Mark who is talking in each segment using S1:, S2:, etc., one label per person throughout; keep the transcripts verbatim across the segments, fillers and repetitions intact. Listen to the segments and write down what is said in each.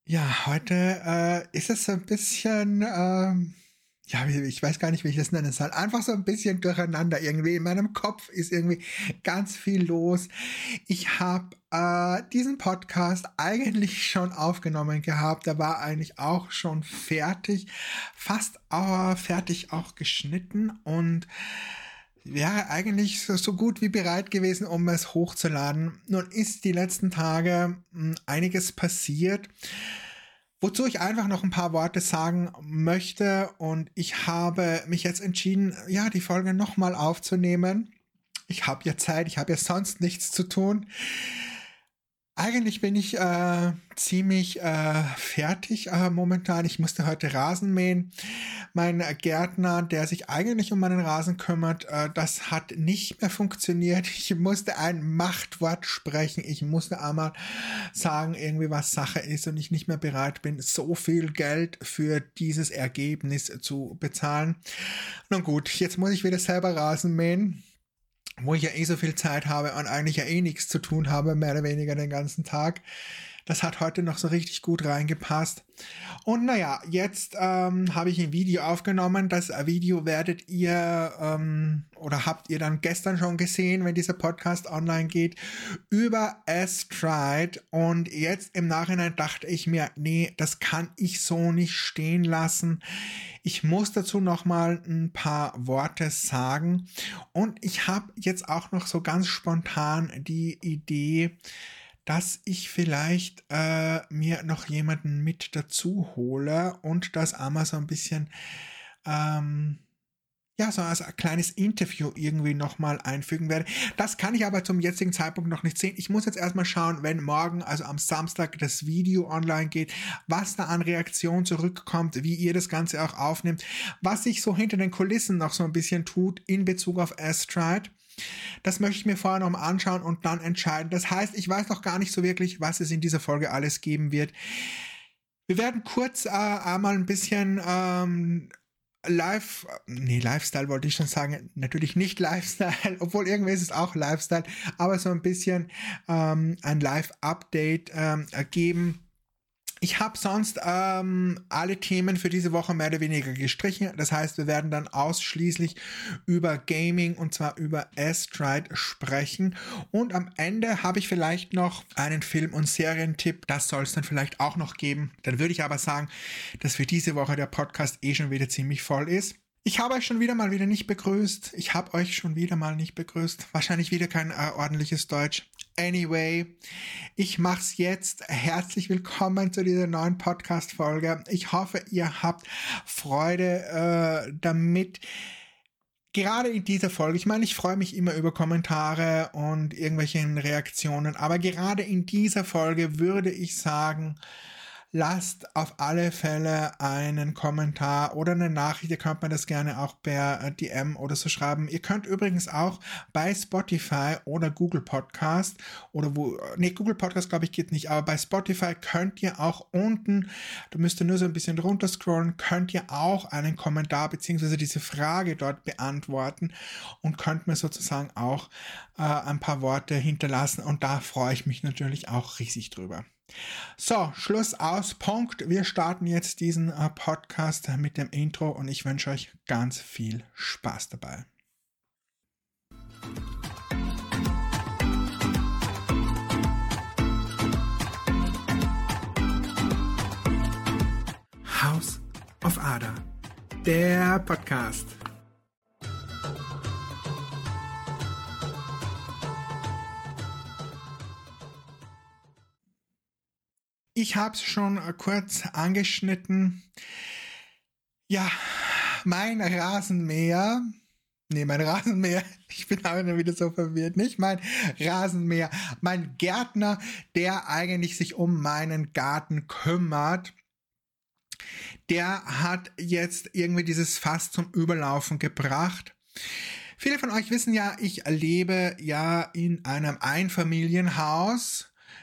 S1: Ja, heute äh, ist es so ein bisschen, ähm, ja, ich weiß gar nicht, wie ich das nennen soll. Einfach so ein bisschen durcheinander irgendwie. In meinem Kopf ist irgendwie ganz viel los. Ich habe äh, diesen Podcast eigentlich schon aufgenommen gehabt. Der war eigentlich auch schon fertig, fast äh, fertig auch geschnitten und wäre eigentlich so, so gut wie bereit gewesen, um es hochzuladen. Nun ist die letzten Tage mh, einiges passiert, wozu ich einfach noch ein paar Worte sagen möchte, und ich habe mich jetzt entschieden, ja, die Folge nochmal aufzunehmen. Ich habe ja Zeit, ich habe ja sonst nichts zu tun. Eigentlich bin ich äh, ziemlich äh, fertig äh, momentan. Ich musste heute Rasen mähen. Mein Gärtner, der sich eigentlich um meinen Rasen kümmert, äh, das hat nicht mehr funktioniert. Ich musste ein Machtwort sprechen. Ich musste einmal sagen, irgendwie was Sache ist und ich nicht mehr bereit bin, so viel Geld für dieses Ergebnis zu bezahlen. Nun gut, jetzt muss ich wieder selber Rasen mähen, wo ich ja eh so viel Zeit habe und eigentlich ja eh nichts zu tun habe, mehr oder weniger den ganzen Tag. Das hat heute noch so richtig gut reingepasst. Und naja, jetzt ähm, habe ich ein Video aufgenommen. Das Video werdet ihr ähm, oder habt ihr dann gestern schon gesehen, wenn dieser Podcast online geht, über Astride. Und jetzt im Nachhinein dachte ich mir, nee, das kann ich so nicht stehen lassen. Ich muss dazu noch mal ein paar Worte sagen. Und ich habe jetzt auch noch so ganz spontan die Idee, dass ich vielleicht äh, mir noch jemanden mit dazu hole und das einmal so ein bisschen, ähm, ja, so als ein kleines Interview irgendwie nochmal einfügen werde. Das kann ich aber zum jetzigen Zeitpunkt noch nicht sehen. Ich muss jetzt erstmal schauen, wenn morgen, also am Samstag, das Video online geht, was da an Reaktion zurückkommt, wie ihr das Ganze auch aufnimmt, was sich so hinter den Kulissen noch so ein bisschen tut in Bezug auf Astride. Das möchte ich mir vorher noch mal anschauen und dann entscheiden. Das heißt, ich weiß noch gar nicht so wirklich, was es in dieser Folge alles geben wird. Wir werden kurz äh, einmal ein bisschen ähm, Live, nee, Lifestyle wollte ich schon sagen, natürlich nicht Lifestyle, obwohl irgendwie ist es auch Lifestyle, aber so ein bisschen ähm, ein Live-Update ähm, geben. Ich habe sonst ähm, alle Themen für diese Woche mehr oder weniger gestrichen. Das heißt, wir werden dann ausschließlich über Gaming und zwar über Astride sprechen. Und am Ende habe ich vielleicht noch einen Film- und Serientipp. Das soll es dann vielleicht auch noch geben. Dann würde ich aber sagen, dass für diese Woche der Podcast eh schon wieder ziemlich voll ist. Ich habe euch schon wieder mal wieder nicht begrüßt. Ich habe euch schon wieder mal nicht begrüßt. Wahrscheinlich wieder kein äh, ordentliches Deutsch. Anyway, ich mach's jetzt. Herzlich willkommen zu dieser neuen Podcast-Folge. Ich hoffe, ihr habt Freude äh, damit. Gerade in dieser Folge, ich meine, ich freue mich immer über Kommentare und irgendwelche Reaktionen, aber gerade in dieser Folge würde ich sagen, lasst auf alle Fälle einen Kommentar oder eine Nachricht. Ihr könnt mir das gerne auch per D M oder so schreiben. Ihr könnt übrigens auch bei Spotify oder Google Podcast oder wo, nee, Google Podcast glaube ich geht nicht, aber bei Spotify könnt ihr auch unten, da müsst ihr nur so ein bisschen runter scrollen, könnt ihr auch einen Kommentar beziehungsweise diese Frage dort beantworten und könnt mir sozusagen auch äh, ein paar Worte hinterlassen und da freue ich mich natürlich auch riesig drüber. So, Schluss aus, Punkt. Wir starten jetzt diesen äh, Podcast mit dem Intro und ich wünsche euch ganz viel Spaß dabei. House of Ada, der Podcast. Ich habe es schon kurz angeschnitten. Ja, mein Rasenmäher, nee, mein Rasenmäher, ich bin aber wieder so verwirrt, nicht mein Rasenmäher, mein Gärtner, der eigentlich sich um meinen Garten kümmert, der hat jetzt irgendwie dieses Fass zum Überlaufen gebracht. Viele von euch wissen ja, ich lebe ja in einem Einfamilienhaus.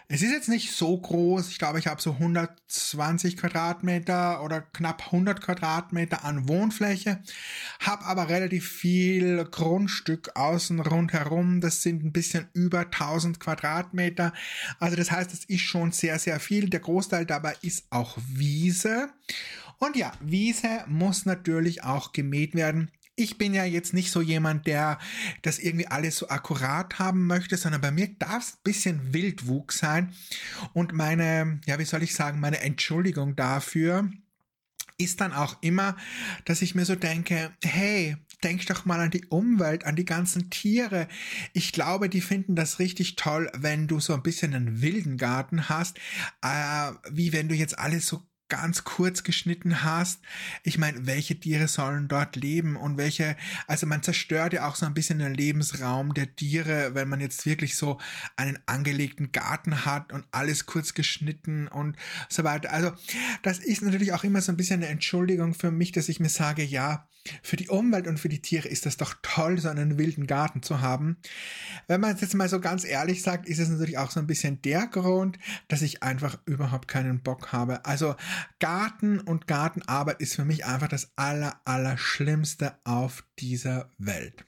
S1: Es ist jetzt nicht so groß. Ich glaube, ich habe so hundertzwanzig Quadratmeter oder knapp hundert Quadratmeter an Wohnfläche, habe aber relativ viel Grundstück außen rundherum. Das sind ein bisschen über tausend Quadratmeter. Also das heißt, es ist schon sehr, sehr viel. Der Großteil dabei ist auch Wiese. Und ja, Wiese muss natürlich auch gemäht werden. Ich bin ja jetzt nicht so jemand, der das irgendwie alles so akkurat haben möchte, sondern bei mir darf es ein bisschen Wildwuchs sein. Und meine, ja, wie soll ich sagen, meine Entschuldigung dafür ist dann auch immer, dass ich mir so denke, hey, denk doch mal an die Umwelt, an die ganzen Tiere. Ich glaube, die finden das richtig toll, wenn du so ein bisschen einen wilden Garten hast, äh, wie wenn du jetzt alles so ganz kurz geschnitten hast. Ich meine, welche Tiere sollen dort leben und welche, also man zerstört ja auch so ein bisschen den Lebensraum der Tiere, wenn man jetzt wirklich so einen angelegten Garten hat und alles kurz geschnitten und so weiter. Also das ist natürlich auch immer so ein bisschen eine Entschuldigung für mich, dass ich mir sage, ja, für die Umwelt und für die Tiere ist das doch toll, so einen wilden Garten zu haben. Wenn man es jetzt mal so ganz ehrlich sagt, ist es natürlich auch so ein bisschen der Grund, dass ich einfach überhaupt keinen Bock habe. Also Garten und Gartenarbeit ist für mich einfach das aller, aller Schlimmste auf dieser Welt.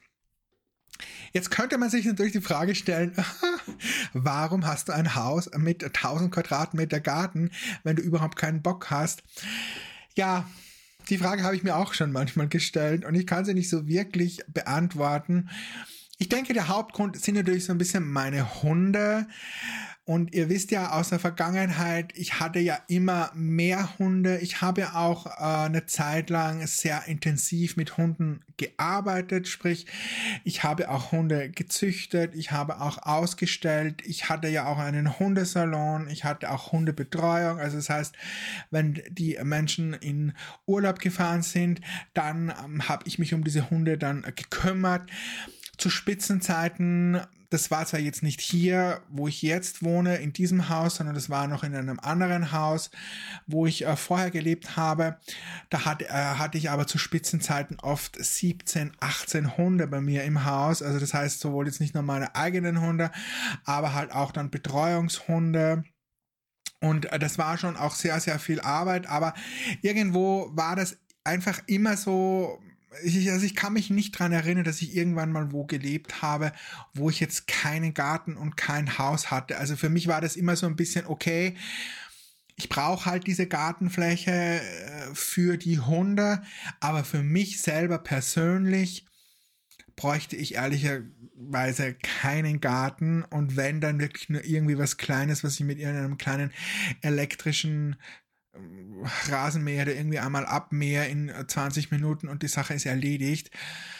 S1: Jetzt könnte man sich natürlich die Frage stellen, warum hast du ein Haus mit tausend Quadratmeter Garten, wenn du überhaupt keinen Bock hast? Ja, die Frage habe ich mir auch schon manchmal gestellt und ich kann sie nicht so wirklich beantworten. Ich denke, der Hauptgrund sind natürlich so ein bisschen meine Hunde. Und ihr wisst ja aus der Vergangenheit, ich hatte ja immer mehr Hunde. Ich habe ja auch äh, eine Zeit lang sehr intensiv mit Hunden gearbeitet. Sprich, ich habe auch Hunde gezüchtet, ich habe auch ausgestellt. Ich hatte ja auch einen Hundesalon, ich hatte auch Hundebetreuung. Also das heißt, wenn die Menschen in Urlaub gefahren sind, dann ähm, habe ich mich um diese Hunde dann gekümmert. Zu Spitzenzeiten, das war zwar jetzt nicht hier, wo ich jetzt wohne, in diesem Haus, sondern das war noch in einem anderen Haus, wo ich äh, vorher gelebt habe. Da hat, äh, hatte ich aber zu Spitzenzeiten oft siebzehn, achtzehn Hunde bei mir im Haus. Also das heißt sowohl jetzt nicht nur meine eigenen Hunde, aber halt auch dann Betreuungshunde. Und äh, das war schon auch sehr, sehr viel Arbeit. Aber irgendwo war das einfach immer so. Ich, also ich kann mich nicht dran erinnern, dass ich irgendwann mal wo gelebt habe, wo ich jetzt keinen Garten und kein Haus hatte. Also für mich war das immer so ein bisschen okay. Ich brauche halt diese Gartenfläche für die Hunde, aber für mich selber persönlich bräuchte ich ehrlicherweise keinen Garten und wenn, dann wirklich nur irgendwie was Kleines, was ich mit irgendeinem kleinen elektrischen Rasenmäher oder irgendwie einmal abmäher in zwanzig Minuten und die Sache ist erledigt.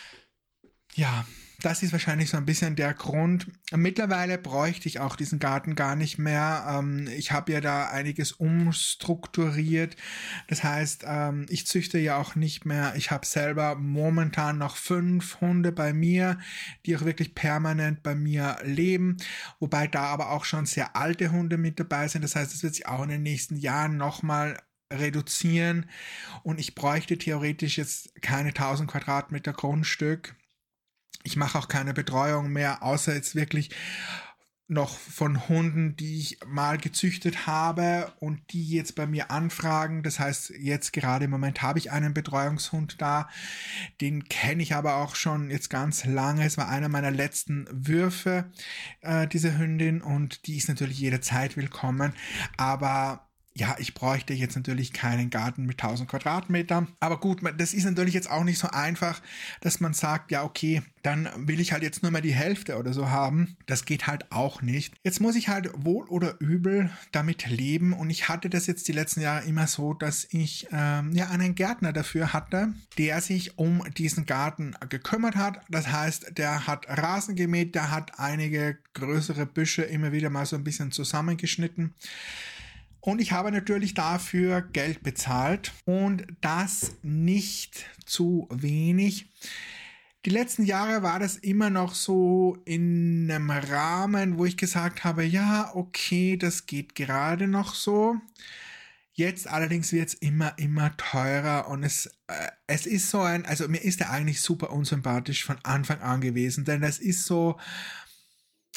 S1: Ja, das ist wahrscheinlich so ein bisschen der Grund. Mittlerweile bräuchte ich auch diesen Garten gar nicht mehr. Ich habe ja da einiges umstrukturiert. Das heißt, ich züchte ja auch nicht mehr. Ich habe selber momentan noch fünf Hunde bei mir, die auch wirklich permanent bei mir leben. Wobei da aber auch schon sehr alte Hunde mit dabei sind. Das heißt, es wird sich auch in den nächsten Jahren nochmal reduzieren. Und ich bräuchte theoretisch jetzt keine tausend Quadratmeter Grundstück. Ich mache auch keine Betreuung mehr, außer jetzt wirklich noch von Hunden, die ich mal gezüchtet habe und die jetzt bei mir anfragen. Das heißt, jetzt gerade im Moment habe ich einen Betreuungshund da. Den kenne ich aber auch schon jetzt ganz lange. Es war einer meiner letzten Würfe, äh, diese Hündin. Und die ist natürlich jederzeit willkommen. Aber ja, ich bräuchte jetzt natürlich keinen Garten mit tausend Quadratmetern. Aber gut, das ist natürlich jetzt auch nicht so einfach, dass man sagt, ja okay, dann will ich halt jetzt nur mal die Hälfte oder so haben. Das geht halt auch nicht. Jetzt muss ich halt wohl oder übel damit leben. Und ich hatte das jetzt die letzten Jahre immer so, dass ich ähm, ja einen Gärtner dafür hatte, der sich um diesen Garten gekümmert hat. Das heißt, der hat Rasen gemäht, der hat einige größere Büsche immer wieder mal so ein bisschen zusammengeschnitten. Und ich habe natürlich dafür Geld bezahlt und das nicht zu wenig. Die letzten Jahre war das immer noch so in einem Rahmen, wo ich gesagt habe, ja, okay, das geht gerade noch so. Jetzt allerdings wird es immer, immer teurer und es, äh, es ist so ein, also mir ist er eigentlich super unsympathisch von Anfang an gewesen, denn das ist so,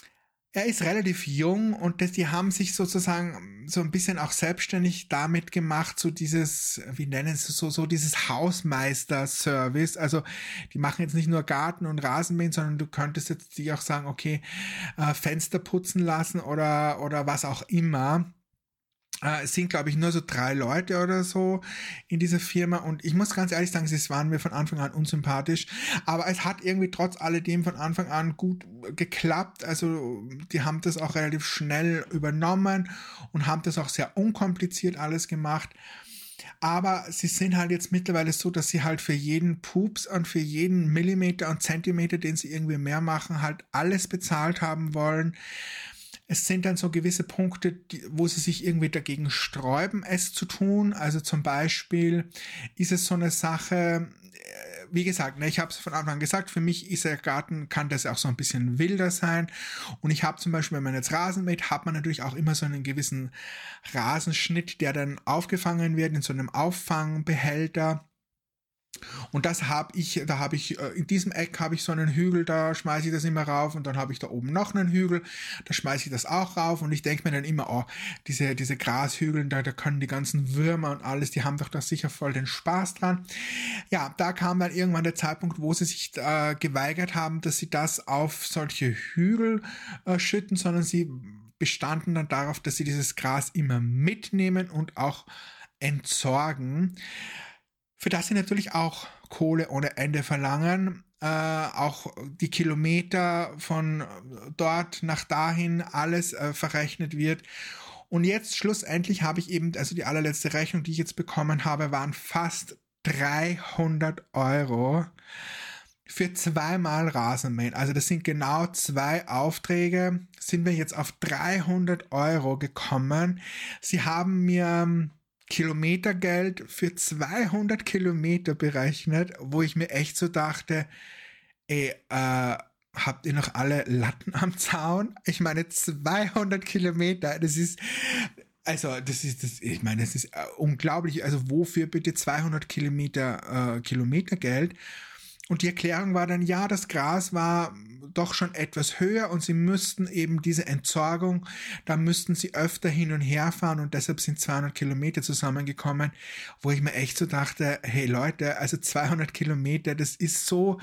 S1: Er ist relativ jung und das, die haben sich sozusagen so ein bisschen auch selbstständig damit gemacht, so dieses, wie nennen sie es, so, so dieses Hausmeister-Service. Also die machen jetzt nicht nur Garten und Rasenmähen, sondern du könntest jetzt die auch sagen, okay, äh, Fenster putzen lassen oder, oder was auch immer. Äh, es sind, glaube ich, nur so drei Leute oder so in dieser Firma und ich muss ganz ehrlich sagen, sie waren mir von Anfang an unsympathisch, aber es hat irgendwie trotz alledem von Anfang an gut geklappt, also die haben das auch relativ schnell übernommen und haben das auch sehr unkompliziert alles gemacht. Aber sie sind halt jetzt mittlerweile so, dass sie halt für jeden Pups und für jeden Millimeter und Zentimeter, den sie irgendwie mehr machen, halt alles bezahlt haben wollen. Es sind dann so gewisse Punkte, die, wo sie sich irgendwie dagegen sträuben, es zu tun. Also zum Beispiel ist es so eine Sache, wie gesagt, ne, ich habe es von Anfang an gesagt, für mich ist der Garten, kann das auch so ein bisschen wilder sein. Und ich habe zum Beispiel, wenn man jetzt Rasen mäht, hat man natürlich auch immer so einen gewissen Rasenschnitt, der dann aufgefangen wird in so einem Auffangbehälter. Und das habe ich, da habe ich, in diesem Eck habe ich so einen Hügel, da schmeiße ich das immer rauf und dann habe ich da oben noch einen Hügel, da schmeiße ich das auch rauf und ich denke mir dann immer, oh, diese, diese Grashügel, da, da können die ganzen Würmer und alles, die haben doch da sicher voll den Spaß dran. Ja, da kam dann irgendwann der Zeitpunkt, wo sie sich äh, geweigert haben, dass sie das auf solche Hügel äh, schütten, sondern sie bestanden dann darauf, dass sie dieses Gras immer mitnehmen und auch entsorgen. Für das sie natürlich auch Kohle ohne Ende verlangen, äh, auch die Kilometer von dort nach dahin alles äh, verrechnet wird. Und jetzt schlussendlich habe ich eben, also die allerletzte Rechnung, die ich jetzt bekommen habe, waren fast dreihundert Euro für zweimal Rasenmähen. Also das sind genau zwei Aufträge, sind wir jetzt auf dreihundert Euro gekommen. Sie haben mir Kilometergeld für zweihundert Kilometer berechnet, wo ich mir echt so dachte, ey, äh, habt ihr noch alle Latten am Zaun? Ich meine, zweihundert Kilometer, das ist, also, das ist, das, ich meine, das ist äh, unglaublich. Also, wofür bitte zweihundert Kilometer, äh, Kilometergeld? Und die Erklärung war dann, ja, das Gras war doch schon etwas höher und sie müssten eben diese Entsorgung, da müssten sie öfter hin und her fahren und deshalb sind zweihundert Kilometer zusammengekommen, wo ich mir echt so dachte, hey Leute, also zweihundert Kilometer, das ist so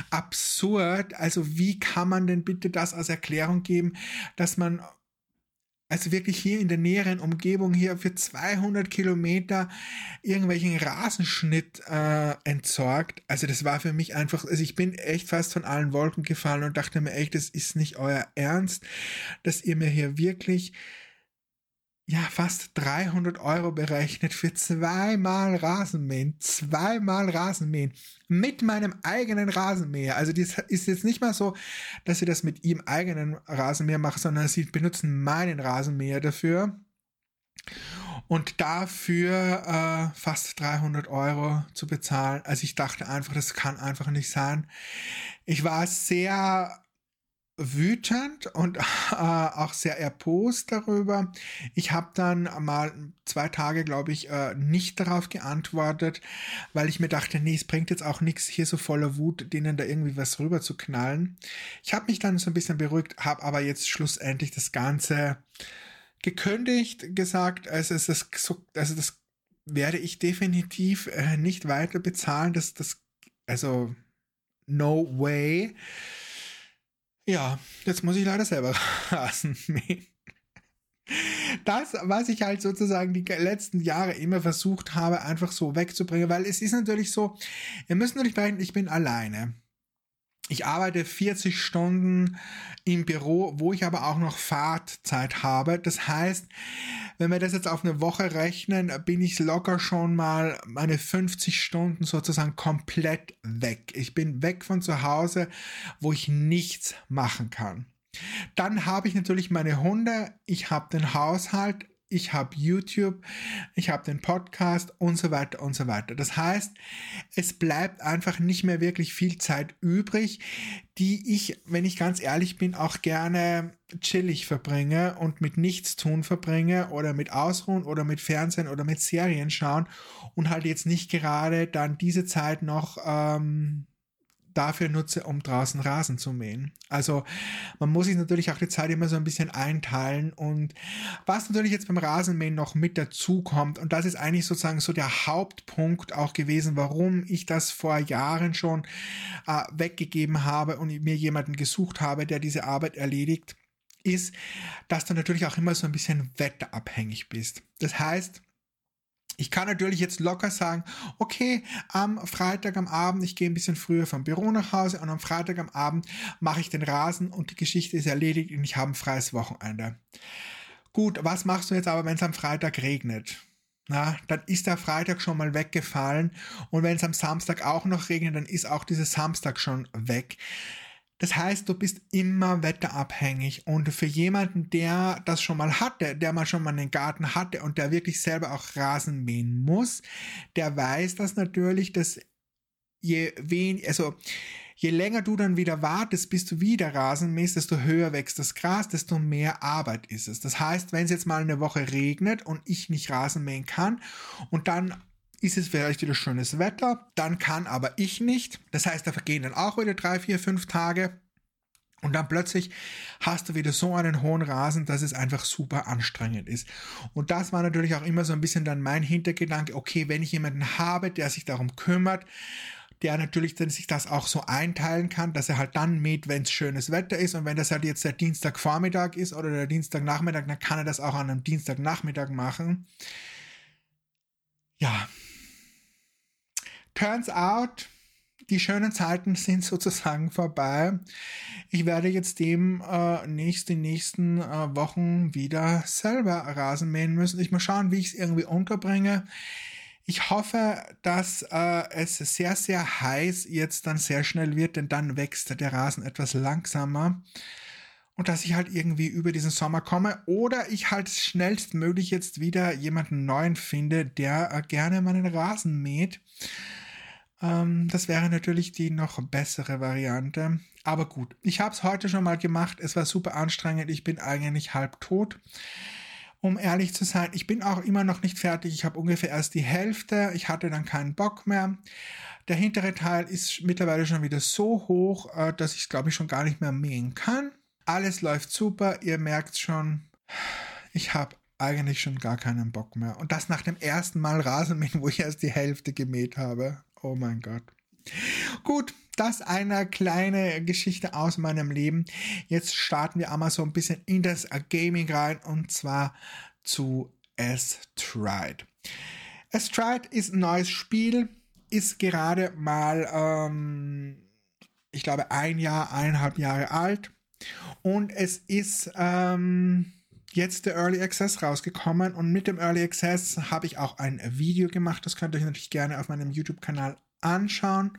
S1: absurd, also wie kann man denn bitte das als Erklärung geben, dass man also wirklich hier in der näheren Umgebung hier für zweihundert Kilometer irgendwelchen Rasenschnitt äh, entsorgt. Also das war für mich einfach, also ich bin echt fast von allen Wolken gefallen und dachte mir echt, das ist nicht euer Ernst, dass ihr mir hier wirklich ja fast dreihundert Euro berechnet für zweimal Rasenmähen, zweimal Rasenmähen mit meinem eigenen Rasenmäher. Also das ist jetzt nicht mal so, dass sie das mit ihrem eigenen Rasenmäher machen, sondern sie benutzen meinen Rasenmäher dafür und dafür äh, fast dreihundert Euro zu bezahlen. Also ich dachte einfach, das kann einfach nicht sein. Ich war sehr wütend und äh, auch sehr erbost darüber. Ich habe dann mal zwei Tage, glaube ich, äh, nicht darauf geantwortet, weil ich mir dachte, nee, es bringt jetzt auch nichts, hier so voller Wut, denen da irgendwie was rüber zu knallen. Ich habe mich dann so ein bisschen beruhigt, habe aber jetzt schlussendlich das Ganze gekündigt, gesagt, also, es ist so, also das werde ich definitiv äh, nicht weiter bezahlen. Das, das, also no way. Ja, jetzt muss ich leider selber Rasen mähen. Das, was ich halt sozusagen die letzten Jahre immer versucht habe, einfach so wegzubringen, weil es ist natürlich so, ihr müsst natürlich bedenken, ich bin alleine. Ich arbeite vierzig Stunden im Büro, wo ich aber auch noch Fahrtzeit habe. Das heißt, wenn wir das jetzt auf eine Woche rechnen, bin ich locker schon mal meine fünfzig Stunden sozusagen komplett weg. Ich bin weg von zu Hause, wo ich nichts machen kann. Dann habe ich natürlich meine Hunde, ich habe den Haushalt, ich habe YouTube, ich habe den Podcast und so weiter und so weiter. Das heißt, es bleibt einfach nicht mehr wirklich viel Zeit übrig, die ich, wenn ich ganz ehrlich bin, auch gerne chillig verbringe und mit Nichtstun verbringe oder mit Ausruhen oder mit Fernsehen oder mit Serien schauen und halt jetzt nicht gerade dann diese Zeit noch ähm, dafür nutze, um draußen Rasen zu mähen. Also man muss sich natürlich auch die Zeit immer so ein bisschen einteilen, und was natürlich jetzt beim Rasenmähen noch mit dazu kommt, und das ist eigentlich sozusagen so der Hauptpunkt auch gewesen, warum ich das vor Jahren schon äh, weggegeben habe und mir jemanden gesucht habe, der diese Arbeit erledigt, ist, dass du natürlich auch immer so ein bisschen wetterabhängig bist. Das heißt, ich kann natürlich jetzt locker sagen, okay, am Freitag am Abend, ich gehe ein bisschen früher vom Büro nach Hause und am Freitag am Abend mache ich den Rasen und die Geschichte ist erledigt und ich habe ein freies Wochenende. Gut, was machst du jetzt aber, wenn es am Freitag regnet? Na, dann ist der Freitag schon mal weggefallen, und wenn es am Samstag auch noch regnet, dann ist auch dieser Samstag schon weg. Das heißt, du bist immer wetterabhängig, und für jemanden, der das schon mal hatte, der mal schon mal einen Garten hatte und der wirklich selber auch Rasen mähen muss, der weiß das natürlich, dass je wen, also je länger du dann wieder wartest, bis du wieder Rasen mähst, desto höher wächst das Gras, desto mehr Arbeit ist es. Das heißt, wenn es jetzt mal eine Woche regnet und ich nicht Rasen mähen kann und dann ist es vielleicht wieder schönes Wetter, dann kann aber ich nicht. Das heißt, da vergehen dann auch wieder drei, vier, fünf Tage, und dann plötzlich hast du wieder so einen hohen Rasen, dass es einfach super anstrengend ist. Und das war natürlich auch immer so ein bisschen dann mein Hintergedanke, okay, wenn ich jemanden habe, der sich darum kümmert, der natürlich dann sich das auch so einteilen kann, dass er halt dann mäht, wenn es schönes Wetter ist, und wenn das halt jetzt der Dienstagvormittag ist oder der Dienstagnachmittag, dann kann er das auch an einem Dienstagnachmittag machen. Ja. Turns out, die schönen Zeiten sind sozusagen vorbei. Ich werde jetzt demnächst äh, die nächsten äh, Wochen wieder selber Rasen mähen müssen. Ich muss schauen, wie ich es irgendwie unterbringe. Ich hoffe, dass äh, es sehr, sehr heiß jetzt dann sehr schnell wird, denn dann wächst der Rasen etwas langsamer. Und dass ich halt irgendwie über diesen Sommer komme, oder ich halt schnellstmöglich jetzt wieder jemanden neuen finde, der äh, gerne meinen Rasen mäht. Ähm, das wäre natürlich die noch bessere Variante. Aber gut, ich habe es heute schon mal gemacht. Es war super anstrengend. Ich bin eigentlich halb tot. Um ehrlich zu sein, ich bin auch immer noch nicht fertig. Ich habe ungefähr erst die Hälfte. Ich hatte dann keinen Bock mehr. Der hintere Teil ist mittlerweile schon wieder so hoch, äh, dass ich es, glaube ich, schon gar nicht mehr mähen kann. Alles läuft super, ihr merkt schon, ich habe eigentlich schon gar keinen Bock mehr. Und das nach dem ersten Mal Rasenmähen, wo ich erst die Hälfte gemäht habe. Oh mein Gott. Gut, das eine kleine Geschichte aus meinem Leben. Jetzt starten wir einmal so ein bisschen in das Gaming rein, und zwar zu Astride. Astride ist ein neues Spiel, ist gerade mal, ähm, ich glaube, ein Jahr, eineinhalb Jahre alt. Und es ist ähm, jetzt der Early Access rausgekommen, und mit dem Early Access habe ich auch ein Video gemacht. Das könnt ihr euch natürlich gerne auf meinem YouTube-Kanal anschauen.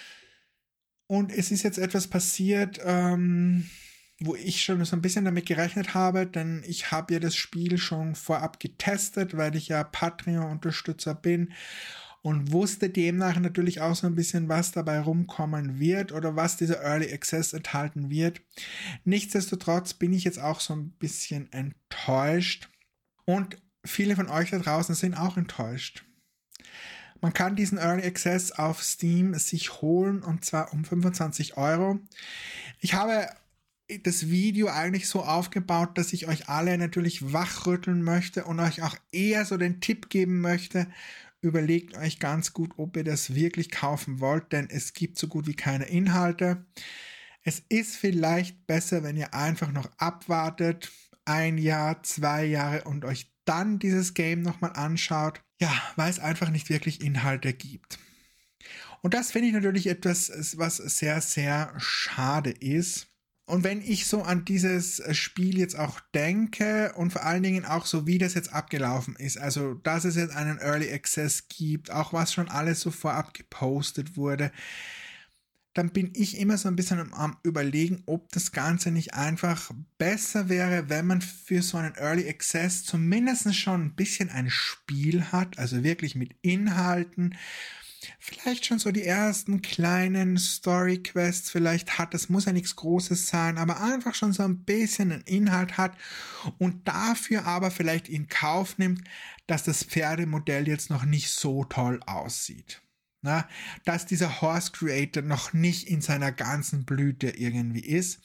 S1: Und es ist jetzt etwas passiert, ähm, wo ich schon so ein bisschen damit gerechnet habe, denn ich habe ja das Spiel schon vorab getestet, weil ich ja Patreon-Unterstützer bin. Und wusste demnach natürlich auch so ein bisschen, was dabei rumkommen wird oder was dieser Early Access enthalten wird. Nichtsdestotrotz bin ich jetzt auch so ein bisschen enttäuscht. Und viele von euch da draußen sind auch enttäuscht. Man kann diesen Early Access auf Steam sich holen, und zwar um fünfundzwanzig Euro. Ich habe das Video eigentlich so aufgebaut, dass ich euch alle natürlich wachrütteln möchte und euch auch eher so den Tipp geben möchte, überlegt euch ganz gut, ob ihr das wirklich kaufen wollt, denn es gibt so gut wie keine Inhalte. Es ist vielleicht besser, wenn ihr einfach noch abwartet, ein Jahr, zwei Jahre, und euch dann dieses Game nochmal anschaut. Ja, weil es einfach nicht wirklich Inhalte gibt. Und das finde ich natürlich etwas, was sehr, sehr schade ist. Und wenn ich so an dieses Spiel jetzt auch denke und vor allen Dingen auch so, wie das jetzt abgelaufen ist, also dass es jetzt einen Early Access gibt, auch was schon alles so vorab gepostet wurde, dann bin ich immer so ein bisschen am Überlegen, ob das Ganze nicht einfach besser wäre, wenn man für so einen Early Access zumindest schon ein bisschen ein Spiel hat, also wirklich mit Inhalten, vielleicht schon so die ersten kleinen Story-Quests vielleicht hat, das muss ja nichts Großes sein, aber einfach schon so ein bisschen einen Inhalt hat und dafür aber vielleicht in Kauf nimmt, dass das Pferdemodell jetzt noch nicht so toll aussieht. Na, dass dieser Horse Creator noch nicht in seiner ganzen Blüte irgendwie ist.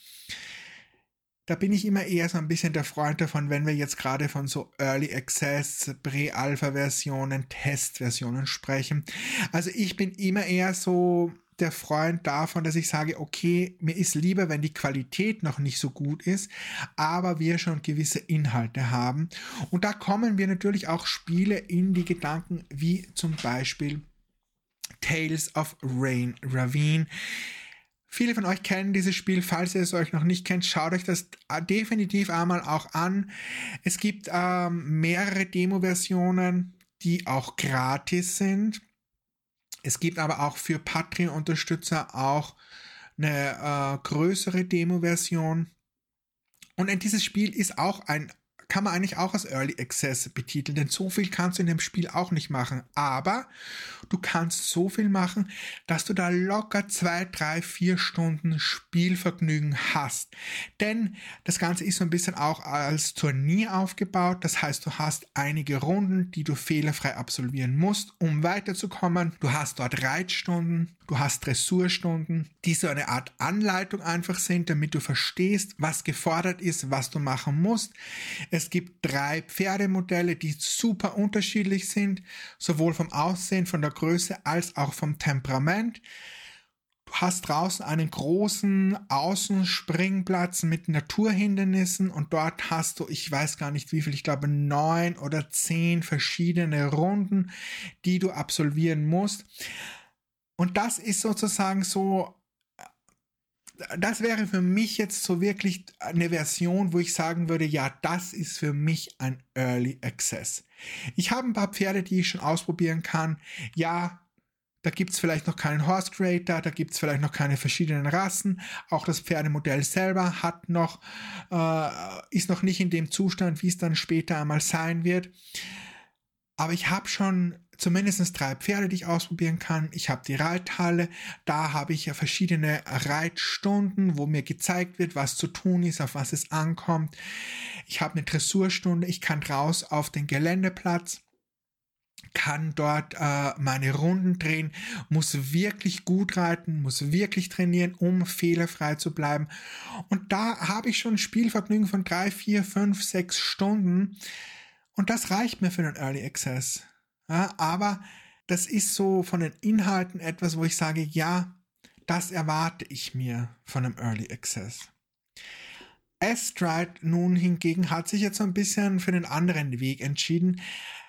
S1: Da bin ich immer eher so ein bisschen der Freund davon, wenn wir jetzt gerade von so Early Access, Pre-Alpha-Versionen, Testversionen sprechen. Also ich bin immer eher so der Freund davon, dass ich sage, okay, mir ist lieber, wenn die Qualität noch nicht so gut ist, aber wir schon gewisse Inhalte haben. Und da kommen wir natürlich auch Spiele in die Gedanken, wie zum Beispiel Tales of Rain Ravine. Viele von euch kennen dieses Spiel. Falls ihr es euch noch nicht kennt, schaut euch das definitiv einmal auch an. Es gibt ähm, mehrere Demo-Versionen, die auch gratis sind. Es gibt aber auch für Patreon-Unterstützer auch eine äh, größere Demo-Version. Und dieses Spiel ist auch ein kann man eigentlich auch als Early Access betiteln, denn so viel kannst du in dem Spiel auch nicht machen. Aber du kannst so viel machen, dass du da locker zwei, drei, vier Stunden Spielvergnügen hast. Denn das Ganze ist so ein bisschen auch als Turnier aufgebaut. Das heißt, du hast einige Runden, die du fehlerfrei absolvieren musst, um weiterzukommen. Du hast dort Reitstunden, du hast Dressurstunden, die so eine Art Anleitung einfach sind, damit du verstehst, was gefordert ist, was du machen musst. Es gibt drei Pferdemodelle, die super unterschiedlich sind, sowohl vom Aussehen, von der Größe als auch vom Temperament. Du hast draußen einen großen Außenspringplatz mit Naturhindernissen und dort hast du, ich weiß gar nicht wie viel, ich glaube neun oder zehn verschiedene Runden, die du absolvieren musst. Und das ist sozusagen so, das wäre für mich jetzt so wirklich eine Version, wo ich sagen würde, ja, das ist für mich ein Early Access. Ich habe ein paar Pferde, die ich schon ausprobieren kann. Ja, da gibt es vielleicht noch keinen Horse Creator, da gibt es vielleicht noch keine verschiedenen Rassen. Auch das Pferdemodell selber hat noch, äh, ist noch nicht in dem Zustand, wie es dann später einmal sein wird. Aber ich habe schon zumindest drei Pferde, die ich ausprobieren kann. Ich habe die Reithalle, da habe ich ja verschiedene Reitstunden, wo mir gezeigt wird, was zu tun ist, auf was es ankommt. Ich habe eine Dressurstunde, ich kann raus auf den Geländeplatz, kann dort äh, meine Runden drehen, muss wirklich gut reiten, muss wirklich trainieren, um fehlerfrei zu bleiben. Und da habe ich schon ein Spielvergnügen von drei, vier, fünf, sechs Stunden. Und das reicht mir für den Early Access. Ja, aber das ist so von den Inhalten etwas, wo ich sage, ja, das erwarte ich mir von einem Early Access. Astride nun hingegen hat sich jetzt so ein bisschen für den anderen Weg entschieden.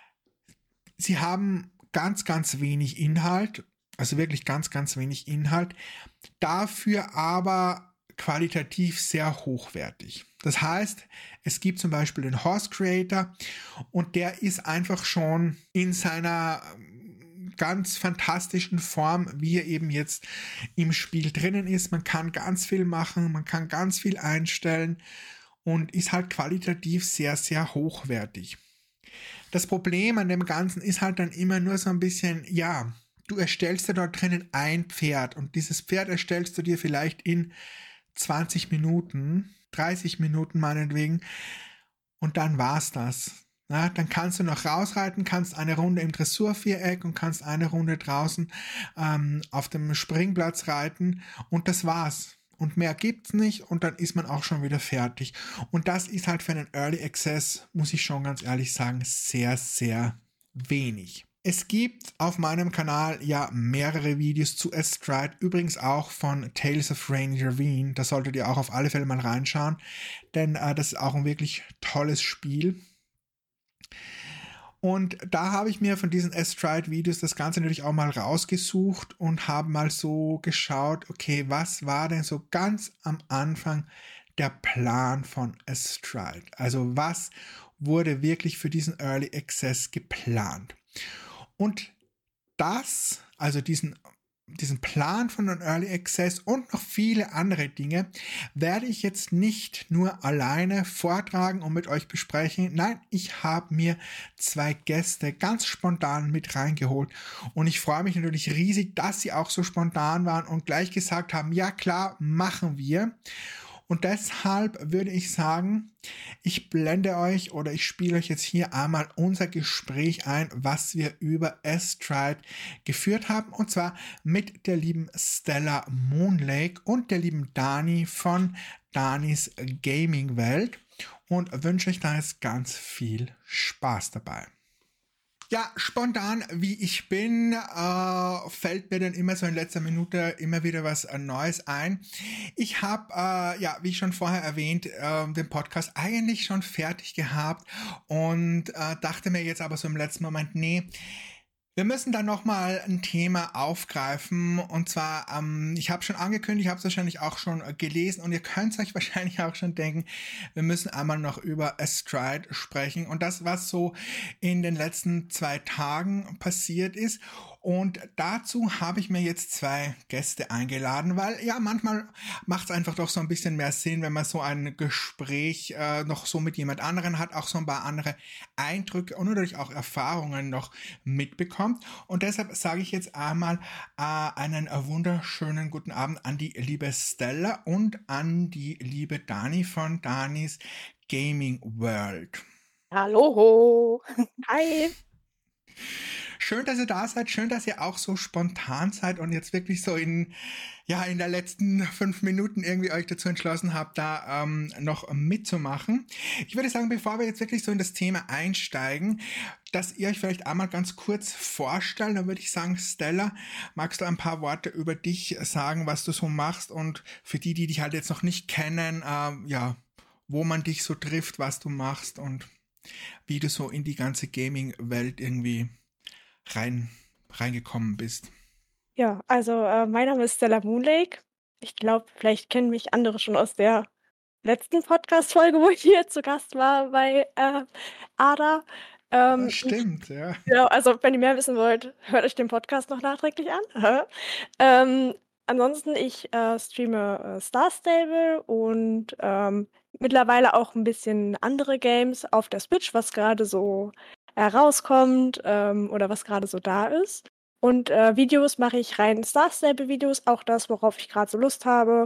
S1: Sie haben ganz, ganz wenig Inhalt, also wirklich ganz, ganz wenig Inhalt, dafür aber qualitativ sehr hochwertig. Das heißt, es gibt zum Beispiel den Horse Creator und der ist einfach schon in seiner ganz fantastischen Form, wie er eben jetzt im Spiel drinnen ist. Man kann ganz viel machen, man kann ganz viel einstellen und ist halt qualitativ sehr, sehr hochwertig. Das Problem an dem Ganzen ist halt dann immer nur so ein bisschen, ja, du erstellst dir dort drinnen ein Pferd und dieses Pferd erstellst du dir vielleicht in zwanzig Minuten, dreißig Minuten meinetwegen und dann war's das. Na, dann kannst du noch rausreiten, kannst eine Runde im Dressurviereck und kannst eine Runde draußen ähm, auf dem Springplatz reiten und das war's. Und mehr gibt's nicht und dann ist man auch schon wieder fertig. Und das ist halt für einen Early Access, muss ich schon ganz ehrlich sagen, sehr, sehr wenig. Es gibt auf meinem Kanal ja mehrere Videos zu Astride, übrigens auch von Tales of Rain Ravine. Da solltet ihr auch auf alle Fälle mal reinschauen, denn äh, das ist auch ein wirklich tolles Spiel. Und da habe ich mir von diesen Astride-Videos das Ganze natürlich auch mal rausgesucht und habe mal so geschaut, okay, was war denn so ganz am Anfang der Plan von Astride? Also was wurde wirklich für diesen Early Access geplant? Und das, also diesen, diesen Plan von einem Early Access und noch viele andere Dinge, werde ich jetzt nicht nur alleine vortragen und mit euch besprechen. Nein, ich habe mir zwei Gäste ganz spontan mit reingeholt. Und ich freue mich natürlich riesig, dass sie auch so spontan waren und gleich gesagt haben, ja klar, machen wir. Und deshalb würde ich sagen, ich blende euch oder ich spiele euch jetzt hier einmal unser Gespräch ein, was wir über Astride geführt haben. Und zwar mit der lieben Stella Moonlake und der lieben Dani von Danis Gaming Welt. Und wünsche euch da jetzt ganz viel Spaß dabei. Ja, spontan wie ich bin, äh, fällt mir dann immer so in letzter Minute immer wieder was äh, Neues ein. Ich habe, äh, ja, wie schon vorher erwähnt, äh, den Podcast eigentlich schon fertig gehabt und äh, dachte mir jetzt aber so im letzten Moment, nee, wir müssen da nochmal ein Thema aufgreifen und zwar, ähm, ich habe schon angekündigt, ich habe es wahrscheinlich auch schon gelesen und ihr könnt es euch wahrscheinlich auch schon denken, wir müssen einmal noch über Astride sprechen und das, was so in den letzten zwei Tagen passiert ist. Und dazu habe ich mir jetzt zwei Gäste eingeladen, weil ja, manchmal macht es einfach doch so ein bisschen mehr Sinn, wenn man so ein Gespräch äh, noch so mit jemand anderen hat, auch so ein paar andere Eindrücke und natürlich auch Erfahrungen noch mitbekommt. Und deshalb sage ich jetzt einmal äh, einen wunderschönen guten Abend an die liebe Stella und an die liebe Dani von Danis Gaming World.
S2: Hallo, hi.
S1: Schön, dass ihr da seid, schön, dass ihr auch so spontan seid und jetzt wirklich so in, ja, in der letzten fünf Minuten irgendwie euch dazu entschlossen habt, da ähm, noch mitzumachen. Ich würde sagen, bevor wir jetzt wirklich so in das Thema einsteigen, dass ihr euch vielleicht einmal ganz kurz vorstellt, dann würde ich sagen, Stella, magst du ein paar Worte über dich sagen, was du so machst und für die, die dich halt jetzt noch nicht kennen, äh, ja, wo man dich so trifft, was du machst und wie du so in die ganze Gaming-Welt irgendwie rein, reingekommen bist.
S2: Ja, also äh, mein Name ist Stella Moonlake. Ich glaube, vielleicht kennen mich andere schon aus der letzten Podcast-Folge, wo ich hier zu Gast war bei äh, Ada. Ähm,
S1: Das stimmt, ja.
S2: Genau, also wenn ihr mehr wissen wollt, hört euch den Podcast noch nachträglich an. ähm, ansonsten, ich äh, streame äh, Star Stable und ähm, mittlerweile auch ein bisschen andere Games auf der Switch, was gerade so herauskommt ähm, oder was gerade so da ist. Und äh, Videos mache ich rein Star Stable Videos, auch das, worauf ich gerade so Lust habe.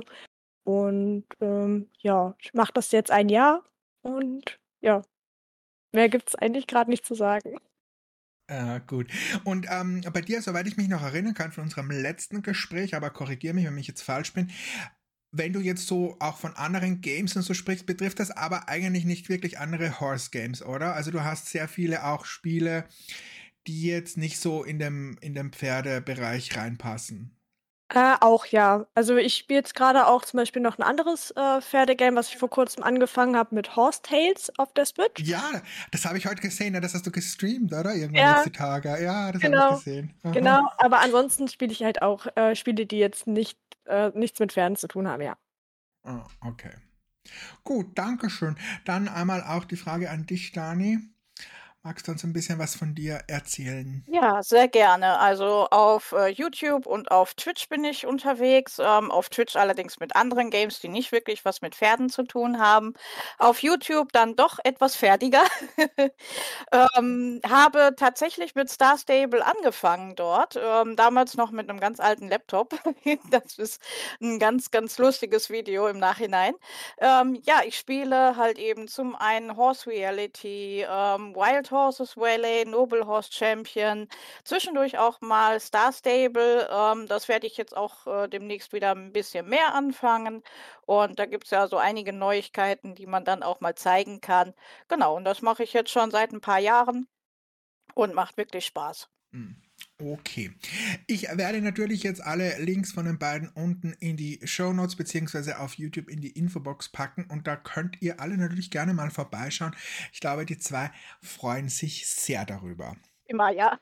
S2: Und ähm, ja, ich mache das jetzt ein Jahr und ja, mehr gibt es eigentlich gerade nicht zu sagen.
S1: Äh, gut. Und ähm, bei dir, soweit ich mich noch erinnern kann von unserem letzten Gespräch, aber korrigiere mich, wenn ich jetzt falsch bin, wenn du jetzt so auch von anderen Games und so sprichst, betrifft das aber eigentlich nicht wirklich andere Horse Games, oder? Also du hast sehr viele auch Spiele, die jetzt nicht so in dem, in dem Pferdebereich reinpassen.
S2: Äh, auch ja. Also ich spiele jetzt gerade auch zum Beispiel noch ein anderes äh, Pferdegame, was ich vor kurzem angefangen habe mit Horse Tales auf der Switch.
S1: Ja, das habe ich heute gesehen, ne? Das hast du gestreamt, oder? Irgendwann jetzt
S2: Ja,
S1: die Tage. Ja, das habe ich
S2: genau.
S1: gesehen. Aha.
S2: Genau, aber ansonsten spiele ich halt auch äh, Spiele, die jetzt nicht äh, nichts mit Pferden zu tun haben, ja.
S1: Ah, okay. Gut, danke schön. Dann einmal auch die Frage an dich, Dani. Magst du uns ein bisschen was von dir erzählen?
S3: Ja, sehr gerne. Also auf äh, YouTube und auf Twitch bin ich unterwegs. Ähm, auf Twitch allerdings mit anderen Games, die nicht wirklich was mit Pferden zu tun haben. Auf YouTube dann doch etwas fertiger. ähm, habe tatsächlich mit Star Stable angefangen dort. Ähm, damals noch mit einem ganz alten Laptop. Das ist ein ganz, ganz lustiges Video im Nachhinein. Ähm, ja, ich spiele halt eben zum einen Horse Reality, ähm, Wild Horses Valley, Noble Horse Champion, zwischendurch auch mal Star Stable. Ähm, das werde ich jetzt auch äh, demnächst wieder ein bisschen mehr anfangen. Und da gibt es ja so einige Neuigkeiten, die man dann auch mal zeigen kann. Genau, und das mache ich jetzt schon seit ein paar Jahren und macht wirklich Spaß.
S1: Hm, okay. Ich werde natürlich jetzt alle Links von den beiden unten in die Shownotes beziehungsweise auf YouTube in die Infobox packen und da könnt ihr alle natürlich gerne mal vorbeischauen. Ich glaube, die zwei freuen sich sehr darüber.
S3: Immer, ja.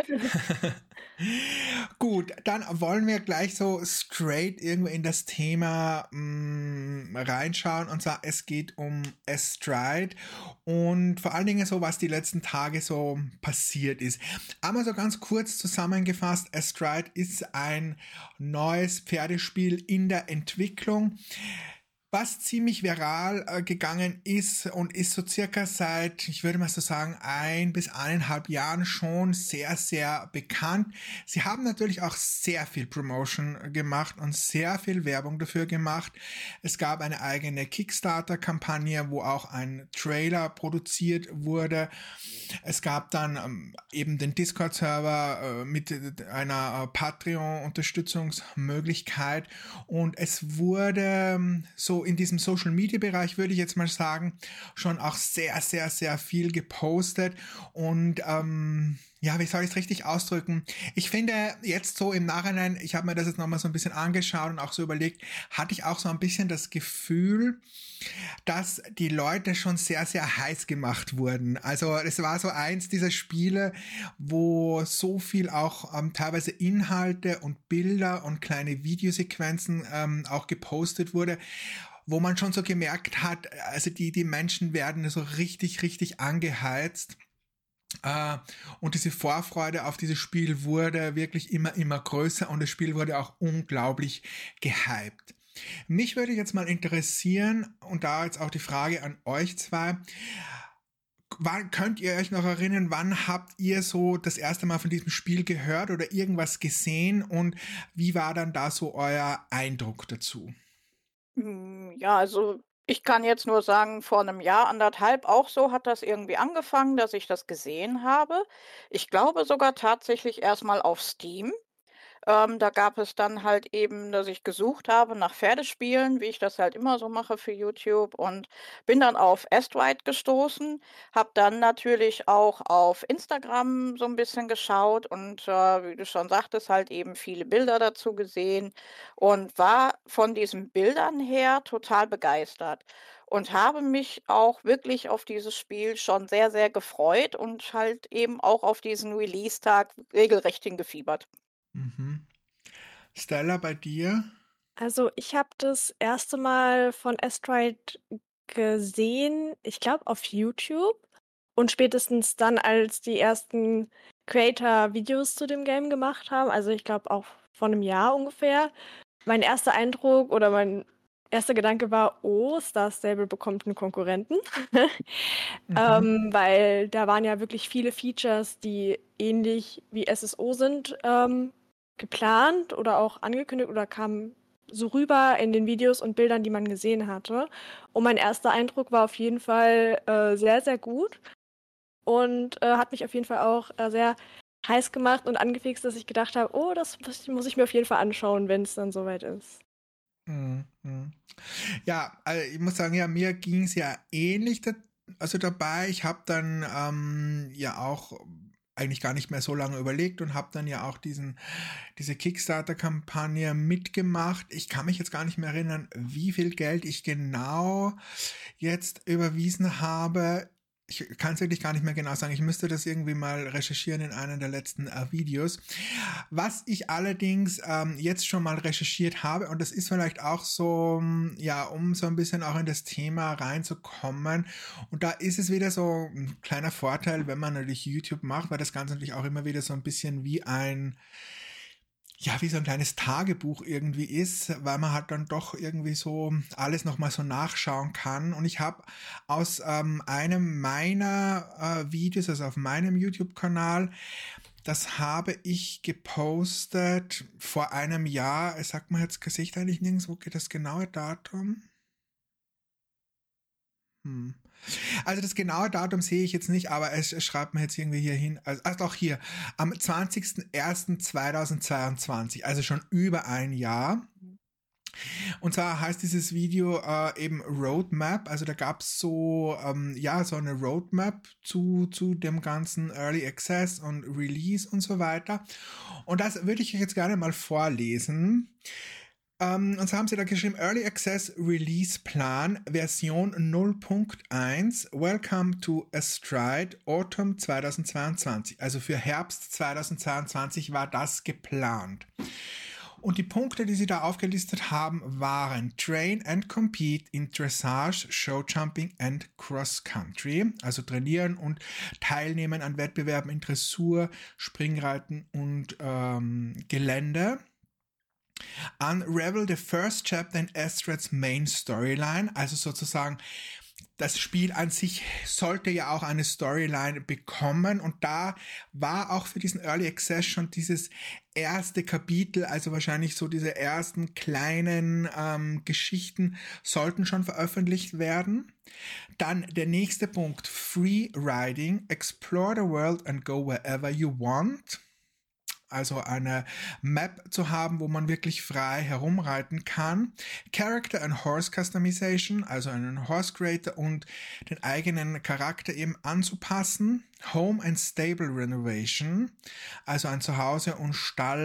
S1: Gut, dann wollen wir gleich so straight irgendwie in das Thema mh, reinschauen. Und zwar, es geht um Astride und vor allen Dingen so, was die letzten Tage so passiert ist. Einmal so ganz kurz zusammengefasst, Astride ist ein neues Pferdespiel in der Entwicklung. Was ziemlich viral äh, gegangen ist und ist so circa seit, ich würde mal so sagen, ein bis eineinhalb Jahren schon sehr, sehr bekannt. Sie haben natürlich auch sehr viel Promotion gemacht und sehr viel Werbung dafür gemacht. Es gab eine eigene Kickstarter-Kampagne, wo auch ein Trailer produziert wurde. Es gab dann ähm, eben den Discord-Server äh, mit einer äh, Patreon-Unterstützungsmöglichkeit und es wurde ähm, so in diesem Social-Media-Bereich, würde ich jetzt mal sagen, schon auch sehr, sehr, sehr viel gepostet und ähm, ja, wie soll ich es richtig ausdrücken? Ich finde jetzt so im Nachhinein, ich habe mir das jetzt nochmal so ein bisschen angeschaut und auch so überlegt, hatte ich auch so ein bisschen das Gefühl, dass die Leute schon sehr, sehr heiß gemacht wurden. Also es war so eins dieser Spiele, wo so viel auch ähm, teilweise Inhalte und Bilder und kleine Videosequenzen ähm, auch gepostet wurde, wo man schon so gemerkt hat, also die, die Menschen werden so richtig, richtig angeheizt. Uh, und diese Vorfreude auf dieses Spiel wurde wirklich immer, immer größer und das Spiel wurde auch unglaublich gehypt. Mich würde jetzt mal interessieren, und da jetzt auch die Frage an euch zwei, wann könnt ihr euch noch erinnern, wann habt ihr so das erste Mal von diesem Spiel gehört oder irgendwas gesehen und wie war dann da so euer Eindruck dazu?
S3: Hm, ja, also ich kann jetzt nur sagen, vor einem Jahr, anderthalb auch so hat das irgendwie angefangen, dass ich das gesehen habe. Ich glaube sogar tatsächlich erst mal auf Steam. Ähm, da gab es dann halt eben, dass ich gesucht habe nach Pferdespielen, wie ich das halt immer so mache für YouTube und bin dann auf Astride gestoßen, habe dann natürlich auch auf Instagram so ein bisschen geschaut und, äh, wie du schon sagtest, halt eben viele Bilder dazu gesehen und war von diesen Bildern her total begeistert und habe mich auch wirklich auf dieses Spiel schon sehr, sehr gefreut und halt eben auch auf diesen Release-Tag regelrecht hingefiebert.
S1: Mhm. Stella, bei dir?
S2: Also, ich habe das erste Mal von Astride gesehen, ich glaube auf YouTube und spätestens dann, als die ersten Creator Videos zu dem Game gemacht haben, also ich glaube auch vor einem Jahr ungefähr. Mein erster Eindruck oder mein erster Gedanke war: „Oh, Star Stable bekommt einen Konkurrenten."
S1: Mhm.
S2: Ähm, weil da waren ja wirklich viele Features, die ähnlich wie S S O sind, ähm, geplant oder auch angekündigt oder kamen so rüber in den Videos und Bildern, die man gesehen hatte. Und mein erster Eindruck war auf jeden Fall äh, sehr, sehr gut und äh, hat mich auf jeden Fall auch äh, sehr heiß gemacht und angefixt, dass ich gedacht habe, oh, das, das muss ich mir auf jeden Fall anschauen, wenn es dann soweit ist.
S1: Mhm. Mhm. Ja, also ich muss sagen, ja, mir ging es ja ähnlich da, also dabei. Ich habe dann ähm, ja auch eigentlich gar nicht mehr so lange überlegt und habe dann ja auch diesen, diese Kickstarter-Kampagne mitgemacht. Ich kann mich jetzt gar nicht mehr erinnern, wie viel Geld ich genau jetzt überwiesen habe. Ich kann es wirklich gar nicht mehr genau sagen. Ich müsste das irgendwie mal recherchieren in einem der letzten äh, Videos. Was ich allerdings ähm, jetzt schon mal recherchiert habe, und das ist vielleicht auch so, ja, um so ein bisschen auch in das Thema reinzukommen. Und da ist es wieder so ein kleiner Vorteil, wenn man natürlich YouTube macht, weil das Ganze natürlich auch immer wieder so ein bisschen wie ein, ja, wie so ein kleines Tagebuch irgendwie ist, weil man halt dann doch irgendwie so alles nochmal so nachschauen kann. Und ich habe aus ähm, einem meiner äh, Videos, also auf meinem YouTube-Kanal, das habe ich gepostet vor einem Jahr. Es sagt mir jetzt Gesicht eigentlich nirgends, wo geht das genaue Datum? Hm. Also das genaue Datum sehe ich jetzt nicht, aber es, es schreibt mir jetzt irgendwie hier hin, also, also auch hier, am zwanzigsten ersten zweitausendzweiundzwanzig, also schon über ein Jahr. Und zwar heißt dieses Video äh, eben Roadmap, also da gab es so, ähm, ja, so eine Roadmap zu, zu dem ganzen Early Access und Release und so weiter. Und das würde ich euch jetzt gerne mal vorlesen. Um, und so haben sie da geschrieben, Early Access Release Plan, Version null Punkt eins, Welcome to Astride, Autumn zweitausendzweiundzwanzig. Also für Herbst zweitausendzweiundzwanzig war das geplant. Und die Punkte, die sie da aufgelistet haben, waren Train and Compete in Dressage, Showjumping and Cross Country. Also trainieren und teilnehmen an Wettbewerben in Dressur, Springreiten und ähm, Gelände. Unravel the first chapter in Astrads main storyline, also sozusagen das Spiel an sich sollte ja auch eine Storyline bekommen und da war auch für diesen Early Access schon dieses erste Kapitel, also wahrscheinlich so diese ersten kleinen ähm, Geschichten sollten schon veröffentlicht werden. Dann der nächste Punkt, Free Riding, explore the world and go wherever you want. Also eine Map zu haben, wo man wirklich frei herumreiten kann. Character and Horse Customization, also einen Horse Creator und den eigenen Charakter eben anzupassen. Home and Stable Renovation, also ein Zuhause- und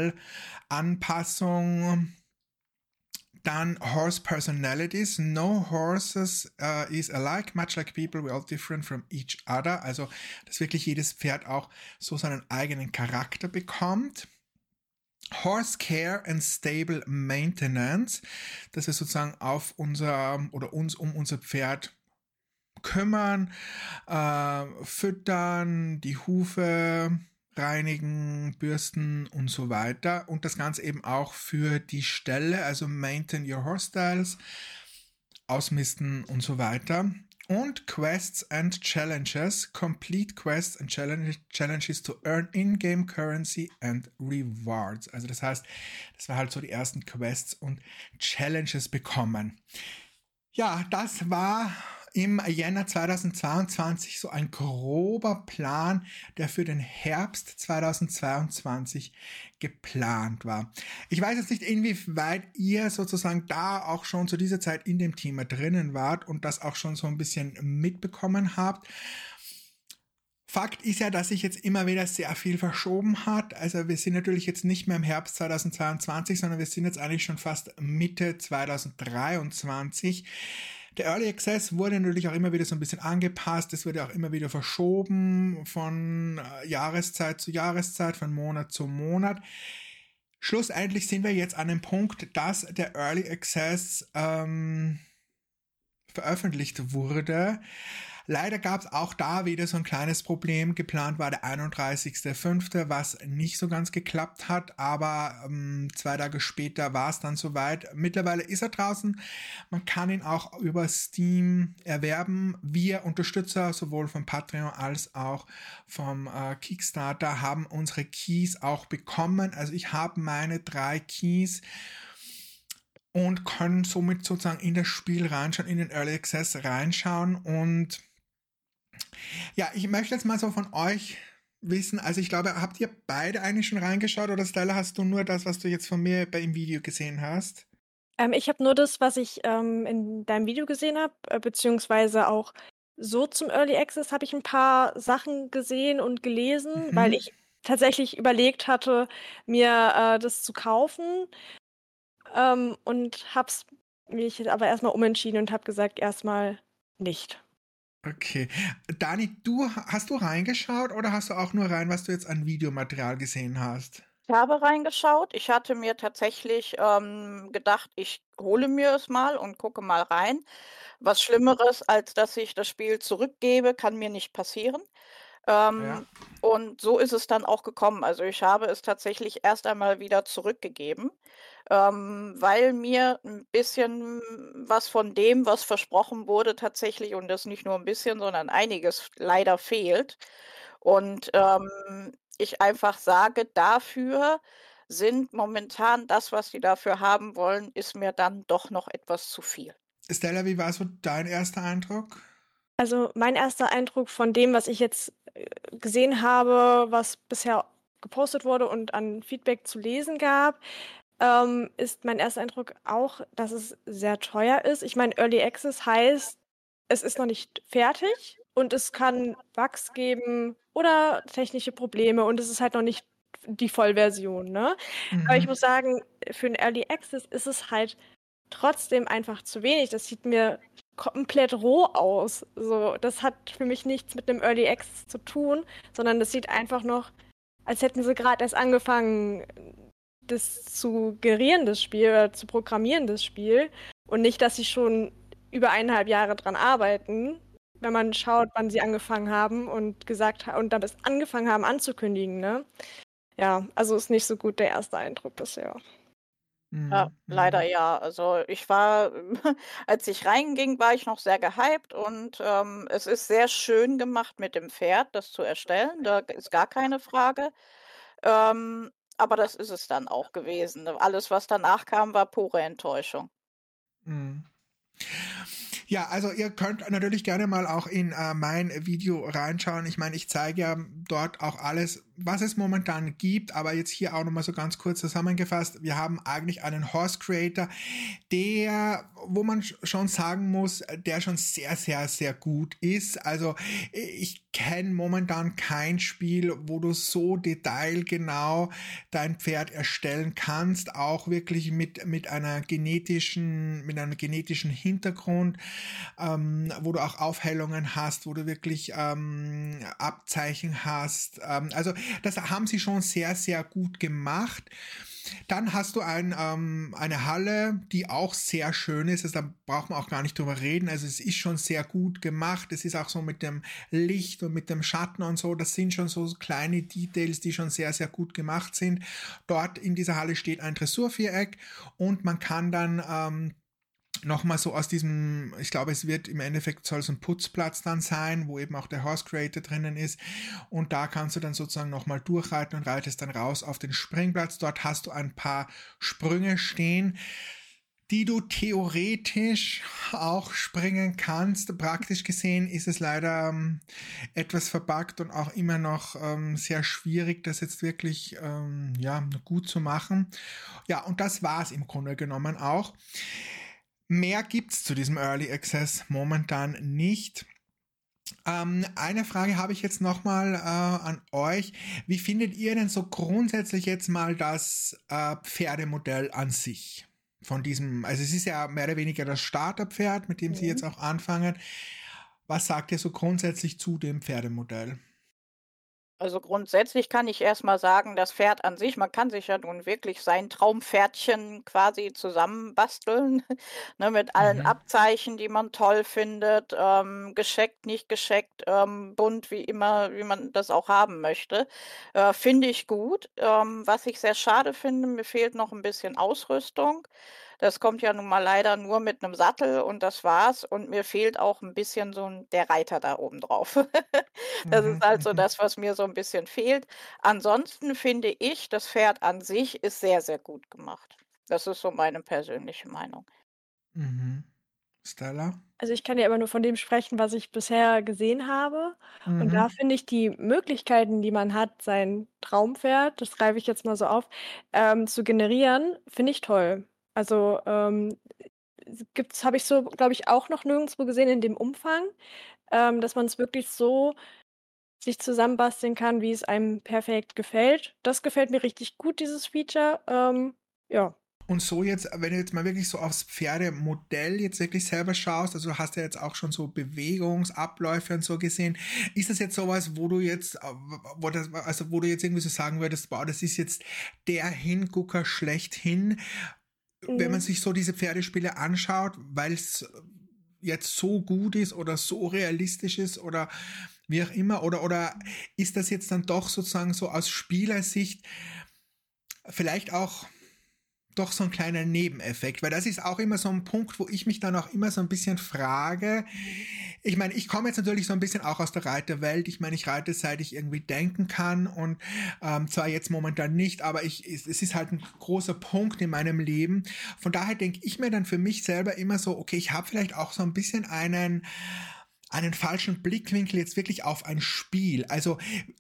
S1: Stallanpassung. Dann Horse Personalities. No horses uh, is alike, much like people, we're all different from each other. Also, dass wirklich jedes Pferd auch so seinen eigenen Charakter bekommt. Horse Care and Stable Maintenance, dass wir sozusagen auf unser oder uns um unser Pferd kümmern, äh, füttern, die Hufe reinigen, bürsten und so weiter und das Ganze eben auch für die Ställe, also maintain your horse styles, ausmisten und so weiter. Und Quests and Challenges, complete Quests and Challenges to earn in-game Currency and Rewards. Also das heißt, das war halt so die ersten Quests und Challenges bekommen. Ja, das war im Jänner zweitausendzweiundzwanzig so ein grober Plan, der für den Herbst zweitausendzweiundzwanzig geplant war. Ich weiß jetzt nicht, inwieweit ihr sozusagen da auch schon zu dieser Zeit in dem Thema drinnen wart und das auch schon so ein bisschen mitbekommen habt. Fakt ist ja, dass sich jetzt immer wieder sehr viel verschoben hat. Also wir sind natürlich jetzt nicht mehr im Herbst zweitausendzweiundzwanzig, sondern wir sind jetzt eigentlich schon fast Mitte zweitausenddreiundzwanzig. Der Early Access wurde natürlich auch immer wieder so ein bisschen angepasst, es wurde auch immer wieder verschoben von Jahreszeit zu Jahreszeit, von Monat zu Monat. Schlussendlich sind wir jetzt an dem Punkt, dass der Early Access ähm, veröffentlicht wurde. Leider gab es auch da wieder so ein kleines Problem. Geplant war der einunddreißigster fünfte, was nicht so ganz geklappt hat, aber ähm, zwei Tage später war es dann soweit. Mittlerweile ist er draußen. Man kann ihn auch über Steam erwerben. Wir Unterstützer sowohl vom Patreon als auch vom äh, Kickstarter haben unsere Keys auch bekommen. Also ich habe meine drei Keys und können somit sozusagen in das Spiel reinschauen, in den Early Access reinschauen und ja, ich möchte jetzt mal so von euch wissen, also ich glaube, habt ihr beide eigentlich schon reingeschaut oder Stella, hast du nur das, was du jetzt von mir bei im Video gesehen hast?
S2: Ähm, ich habe nur das, was ich ähm, in deinem Video gesehen habe, äh, beziehungsweise auch so zum Early Access habe ich ein paar Sachen gesehen und gelesen,
S1: Mhm.
S2: weil ich tatsächlich überlegt hatte, mir äh, das zu kaufen ähm, und hab's mich jetzt aber erstmal umentschieden und habe gesagt, erstmal nicht.
S1: Okay. Dani, du, hast du reingeschaut oder hast du auch nur rein, was du jetzt an Videomaterial gesehen hast?
S3: Ich habe reingeschaut. Ich hatte mir tatsächlich ähm, gedacht, ich hole mir es mal und gucke mal rein. Was Schlimmeres, als dass ich das Spiel zurückgebe, kann mir nicht passieren. Ähm,
S1: Ja.
S3: Und so ist es dann auch gekommen. Also ich habe es tatsächlich erst einmal wieder zurückgegeben, ähm, weil mir ein bisschen was von dem, was versprochen wurde, tatsächlich, und das nicht nur ein bisschen, sondern einiges leider fehlt. Und ähm, ich einfach sage, dafür sind momentan das, was die dafür haben wollen, ist mir dann doch noch etwas zu viel.
S1: Stella, wie war so dein erster Eindruck?
S2: Also mein erster Eindruck von dem, was ich jetzt äh, gesehen habe, was bisher gepostet wurde und an Feedback zu lesen gab, ähm, ist mein erster Eindruck auch, dass es sehr teuer ist. Ich meine, Early Access heißt, es ist noch nicht fertig und es kann Bugs geben oder technische Probleme und es ist halt noch nicht die Vollversion, ne? Aber ich
S1: Mhm.
S2: muss sagen, für einen Early Access ist es halt trotzdem einfach zu wenig. Das sieht mir komplett roh aus. So, das hat für mich nichts mit einem Early Access zu tun, sondern das sieht einfach noch, als hätten sie gerade erst angefangen, das zu gerieren, das Spiel, oder zu programmieren, das Spiel. Und nicht, dass sie schon über eineinhalb Jahre dran arbeiten, wenn man schaut, wann sie angefangen haben und gesagt ha- und dann bis angefangen haben anzukündigen, ne? Ja, also ist nicht so gut der erste Eindruck bisher.
S3: Ja,
S1: Mhm,
S3: leider
S1: mhm,
S3: ja. Also ich war, als ich reinging, war ich noch sehr gehypt und ähm, es ist sehr schön gemacht mit dem Pferd, das zu erstellen. Da ist gar keine Frage. Ähm, aber das ist es dann auch gewesen. Alles, was danach kam, war pure Enttäuschung.
S1: mhm. Ja, also ihr könnt natürlich gerne mal auch in äh, mein Video reinschauen. Ich meine, ich zeige ja dort auch alles, was es momentan gibt, aber jetzt hier auch nochmal so ganz kurz zusammengefasst. Wir haben eigentlich einen Horse Creator, der, wo man schon sagen muss, der schon sehr, sehr, sehr gut ist. Also ich kenne momentan kein Spiel, wo du so detailgenau dein Pferd erstellen kannst, auch wirklich mit, mit einer genetischen, mit einem genetischen Hintergrund, ähm, wo du auch Aufhellungen hast, wo du wirklich ähm, Abzeichen hast. Ähm, also das haben sie schon sehr, sehr gut gemacht. Dann hast du ein, ähm, eine Halle, die auch sehr schön ist. Also da braucht man auch gar nicht drüber reden. Also es ist schon sehr gut gemacht. Es ist auch so mit dem Licht und mit dem Schatten und so. Das sind schon so kleine Details, die schon sehr, sehr gut gemacht sind. Dort in dieser Halle steht ein Dressurviereck und man kann dann ähm, nochmal so aus diesem, ich glaube, es wird im Endeffekt soll es ein Putzplatz dann sein, wo eben auch der Horse Creator drinnen ist. Und da kannst du dann sozusagen nochmal durchreiten und reitest dann raus auf den Springplatz. Dort hast du ein paar Sprünge stehen, die du theoretisch auch springen kannst. Praktisch gesehen ist es leider ähm, etwas verbuggt und auch immer noch ähm, sehr schwierig, das jetzt wirklich ähm, ja, gut zu machen. Ja, und das war es im Grunde genommen auch. Mehr gibt's zu diesem Early Access momentan nicht. Ähm, eine Frage habe ich jetzt nochmal äh, an euch. Wie findet ihr denn so grundsätzlich jetzt mal das äh, Pferdemodell an sich? Von diesem, also es ist ja mehr oder weniger das Starterpferd, mit dem sie
S2: Mhm.
S1: jetzt auch anfangen. Was sagt ihr so grundsätzlich zu dem Pferdemodell?
S3: Also grundsätzlich kann ich erst mal sagen, das Pferd an sich, man kann sich ja nun wirklich sein Traumpferdchen quasi zusammenbasteln, ne, mit allen
S1: Mhm.
S3: Abzeichen, die man toll findet, ähm, gescheckt, nicht gescheckt, ähm, bunt, wie immer, wie man das auch haben möchte. Äh, finde ich gut. Ähm, was ich sehr schade finde, mir fehlt noch ein bisschen Ausrüstung. Das kommt ja nun mal leider nur mit einem Sattel und das war's. Und mir fehlt auch ein bisschen so 'n der Reiter da oben drauf. Das ist
S1: Mhm.
S3: halt so
S1: Mhm.
S3: das, was mir so ein bisschen fehlt. Ansonsten finde ich, das Pferd an sich ist sehr, sehr gut gemacht. Das ist so meine persönliche Meinung.
S1: Mhm. Stella?
S2: Also, ich kann ja immer nur von dem sprechen, was ich bisher gesehen habe. Und da
S1: Mhm.
S2: finde ich die Möglichkeiten, die man hat, sein Traumpferd, das greife ich jetzt mal so auf, ähm, zu generieren, finde ich toll. Also, ähm, s gibt's habe ich so, glaube ich, auch noch nirgendswo gesehen in dem Umfang, ähm, dass man's wirklich so sich zusammenbasteln kann, wie es einem perfekt gefällt. Das gefällt mir richtig gut, dieses Feature. Ähm, ja.
S1: Und so jetzt, wenn du jetzt mal wirklich so aufs Pferdemodell jetzt wirklich selber schaust, also du hast ja jetzt auch schon so Bewegungsabläufe und so gesehen, ist das jetzt sowas, wo du jetzt, äh, wo das, also wo du jetzt irgendwie so sagen würdest, wow, das ist jetzt der Hingucker schlechthin, wenn man
S2: Mhm.
S1: sich so diese Pferdespiele anschaut, weil es jetzt so gut ist oder so realistisch ist oder wie auch immer, oder, oder ist das jetzt dann doch sozusagen so aus Spielersicht vielleicht auch doch so ein kleiner Nebeneffekt, weil das ist auch immer so ein Punkt, wo ich mich dann auch immer so ein bisschen frage. Ich meine, ich komme jetzt natürlich so ein bisschen auch aus der Reiterwelt. Ich meine, ich reite, seit ich irgendwie denken kann und ähm, zwar jetzt momentan nicht, aber ich, es, es ist halt ein großer Punkt in meinem Leben. Von daher denke ich mir dann für mich selber immer so, okay, ich habe vielleicht auch so ein bisschen einen einen falschen Blickwinkel jetzt wirklich auf ein Spiel. Also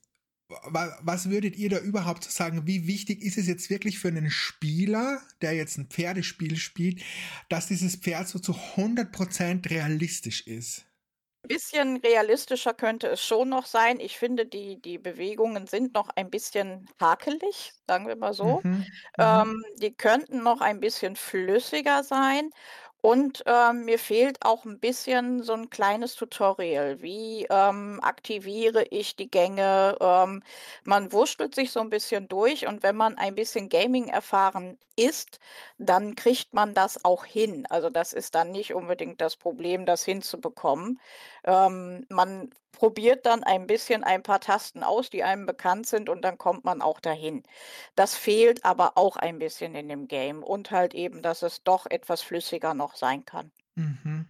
S1: was würdet ihr da überhaupt sagen? Wie wichtig ist es jetzt wirklich für einen Spieler, der jetzt ein Pferdespiel spielt, dass dieses Pferd so zu hundert Prozent realistisch ist?
S3: Bisschen realistischer könnte es schon noch sein. Ich finde, die die Bewegungen sind noch ein bisschen hakelig, sagen wir mal so.
S1: Mhm, mhm,
S3: Ähm, die könnten noch ein bisschen flüssiger sein und, ähm, mir fehlt auch ein bisschen so ein kleines Tutorial. Wie, ähm, aktiviere ich die Gänge? Ähm, man wurschtelt sich so ein bisschen durch und wenn man ein bisschen Gaming erfahren ist, dann kriegt man das auch hin. Also, das ist dann nicht unbedingt das Problem, das hinzubekommen. Ähm, man probiert dann ein bisschen ein paar Tasten aus, die einem bekannt sind und dann kommt man auch dahin. Das fehlt aber auch ein bisschen in dem Game und halt eben, dass es doch etwas flüssiger noch sein kann.
S1: Mhm.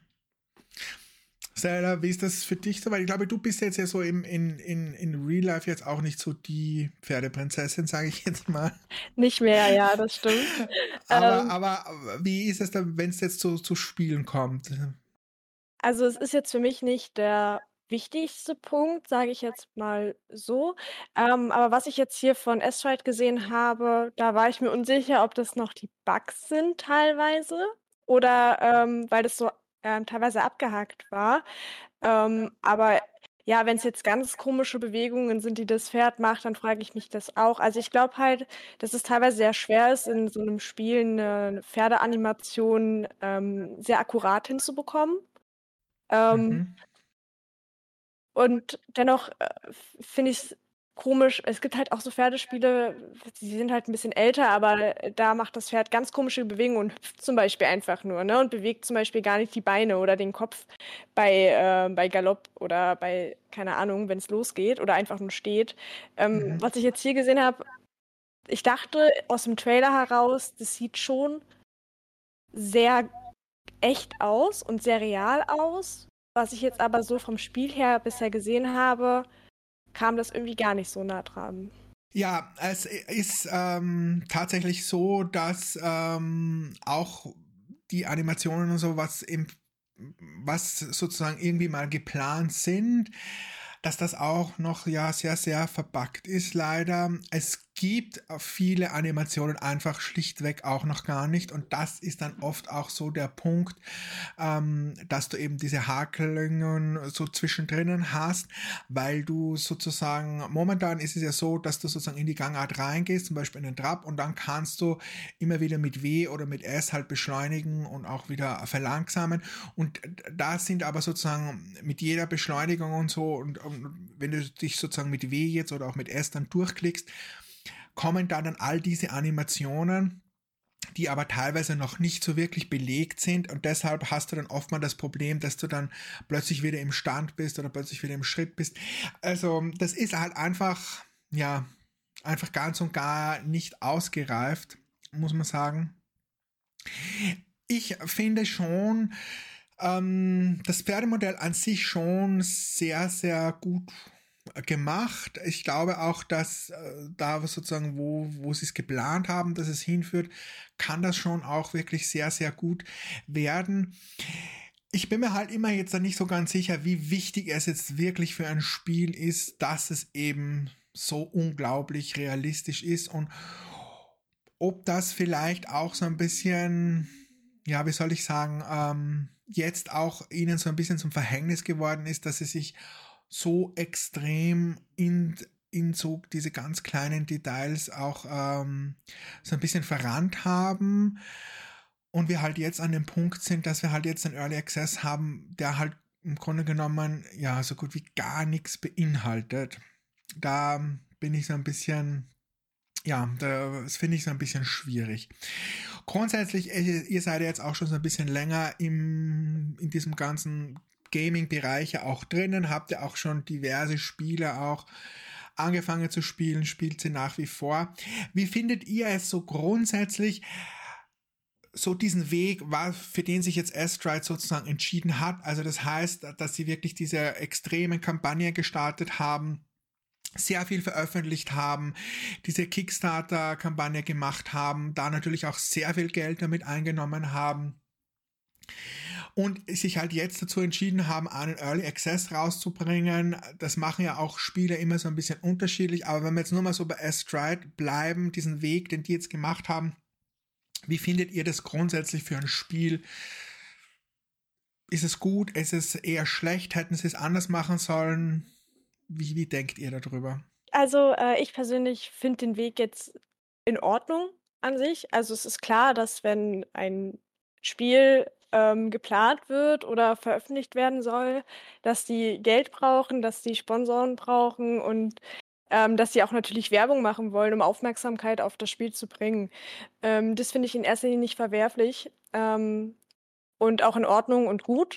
S1: Sarah, wie ist das für dich so? Weil ich glaube, du bist jetzt ja so im, in, in, in Real Life jetzt auch nicht so die Pferdeprinzessin, sage ich jetzt mal.
S2: Nicht mehr, ja, das stimmt.
S1: Aber,
S2: Ähm,
S1: aber wie ist es dann, wenn es jetzt zu, zu Spielen kommt?
S2: Also es ist jetzt für mich nicht der wichtigste Punkt, sage ich jetzt mal so. Ähm, aber was ich jetzt hier von Astride gesehen habe, da war ich mir unsicher, ob das noch die Bugs sind teilweise oder ähm, weil das so ähm, teilweise abgehackt war. Ähm, aber ja, wenn es jetzt ganz komische Bewegungen sind, die das Pferd macht, dann frage ich mich das auch. Also ich glaube halt, dass es teilweise sehr schwer ist, in so einem Spiel eine Pferdeanimation ähm, sehr akkurat hinzubekommen. Ähm,
S1: Mhm.
S2: und dennoch äh, f- finde ich es komisch. Es gibt halt auch so Pferdespiele, die sind halt ein bisschen älter, aber äh, da macht das Pferd ganz komische Bewegungen und hüpft zum Beispiel einfach nur, ne? Und bewegt zum Beispiel gar nicht die Beine oder den Kopf bei, äh, bei Galopp oder bei, keine Ahnung, wenn es losgeht oder einfach nur steht. Ähm,
S1: Mhm.
S2: was ich jetzt hier gesehen habe, ich dachte aus dem Trailer heraus, das sieht schon sehr echt aus und sehr real aus. Was ich jetzt aber so vom Spiel her bisher gesehen habe, kam das irgendwie gar nicht so nah dran.
S1: Ja, es ist ähm, tatsächlich so, dass ähm, auch die Animationen und so, was im, was sozusagen irgendwie mal geplant sind, dass das auch noch ja sehr, sehr verbuggt ist, leider. Es gibt viele Animationen einfach schlichtweg auch noch gar nicht und das ist dann oft auch so der Punkt, ähm, dass du eben diese Hakelungen so zwischendrin hast, weil du sozusagen, momentan ist es ja so, dass du sozusagen in die Gangart reingehst, zum Beispiel in den Trab und dann kannst du immer wieder mit W oder mit S halt beschleunigen und auch wieder verlangsamen und da sind aber sozusagen mit jeder Beschleunigung und so und, und wenn du dich sozusagen mit W jetzt oder auch mit S dann durchklickst, kommen da dann all diese Animationen, die aber teilweise noch nicht so wirklich belegt sind und deshalb hast du dann oft mal das Problem, dass du dann plötzlich wieder im Stand bist oder plötzlich wieder im Schritt bist. Also das ist halt einfach, ja, einfach ganz und gar nicht ausgereift, muss man sagen. Ich finde schon, ähm, das Pferdemodell an sich schon sehr, sehr gut gemacht. Ich glaube auch, dass äh, da sozusagen, wo, wo sie es geplant haben, dass es hinführt, kann das schon auch wirklich sehr, sehr gut werden. Ich bin mir halt immer jetzt nicht so ganz sicher, wie wichtig es jetzt wirklich für ein Spiel ist, dass es eben so unglaublich realistisch ist und ob das vielleicht auch so ein bisschen, ja, wie soll ich sagen, ähm, jetzt auch ihnen so ein bisschen zum Verhängnis geworden ist, dass sie sich so extrem in, in so diese ganz kleinen Details auch ähm, so ein bisschen verrannt haben und wir halt jetzt an dem Punkt sind, dass wir halt jetzt einen Early Access haben, der halt im Grunde genommen ja so gut wie gar nichts beinhaltet. Da bin ich so ein bisschen, ja, das finde ich so ein bisschen schwierig. Grundsätzlich, ihr seid jetzt auch schon so ein bisschen länger im, in diesem ganzen Gaming-Bereich auch drinnen, habt ihr auch schon diverse Spiele auch angefangen zu spielen, spielt sie nach wie vor. Wie findet ihr es so grundsätzlich, so diesen Weg, für den sich jetzt Astride sozusagen entschieden hat? Also das heißt, dass sie wirklich diese extremen Kampagne gestartet haben, sehr viel veröffentlicht haben, diese Kickstarter-Kampagne gemacht haben, da natürlich auch sehr viel Geld damit eingenommen haben und sich halt jetzt dazu entschieden haben, einen Early Access rauszubringen. Das machen ja auch Spieler immer so ein bisschen unterschiedlich, aber wenn wir jetzt nur mal so bei Astride bleiben, diesen Weg, den die jetzt gemacht haben, wie findet ihr das grundsätzlich für ein Spiel? Ist es gut? Ist es eher schlecht? Hätten sie es anders machen sollen? Wie, wie denkt ihr darüber?
S2: Also äh, ich persönlich finde den Weg jetzt in Ordnung an sich. Also es ist klar, dass wenn ein Spiel ähm, geplant wird oder veröffentlicht werden soll, dass die Geld brauchen, dass die Sponsoren brauchen und ähm, dass sie auch natürlich Werbung machen wollen, um Aufmerksamkeit auf das Spiel zu bringen. Ähm, das finde ich in erster Linie nicht verwerflich ähm, und auch in Ordnung und gut.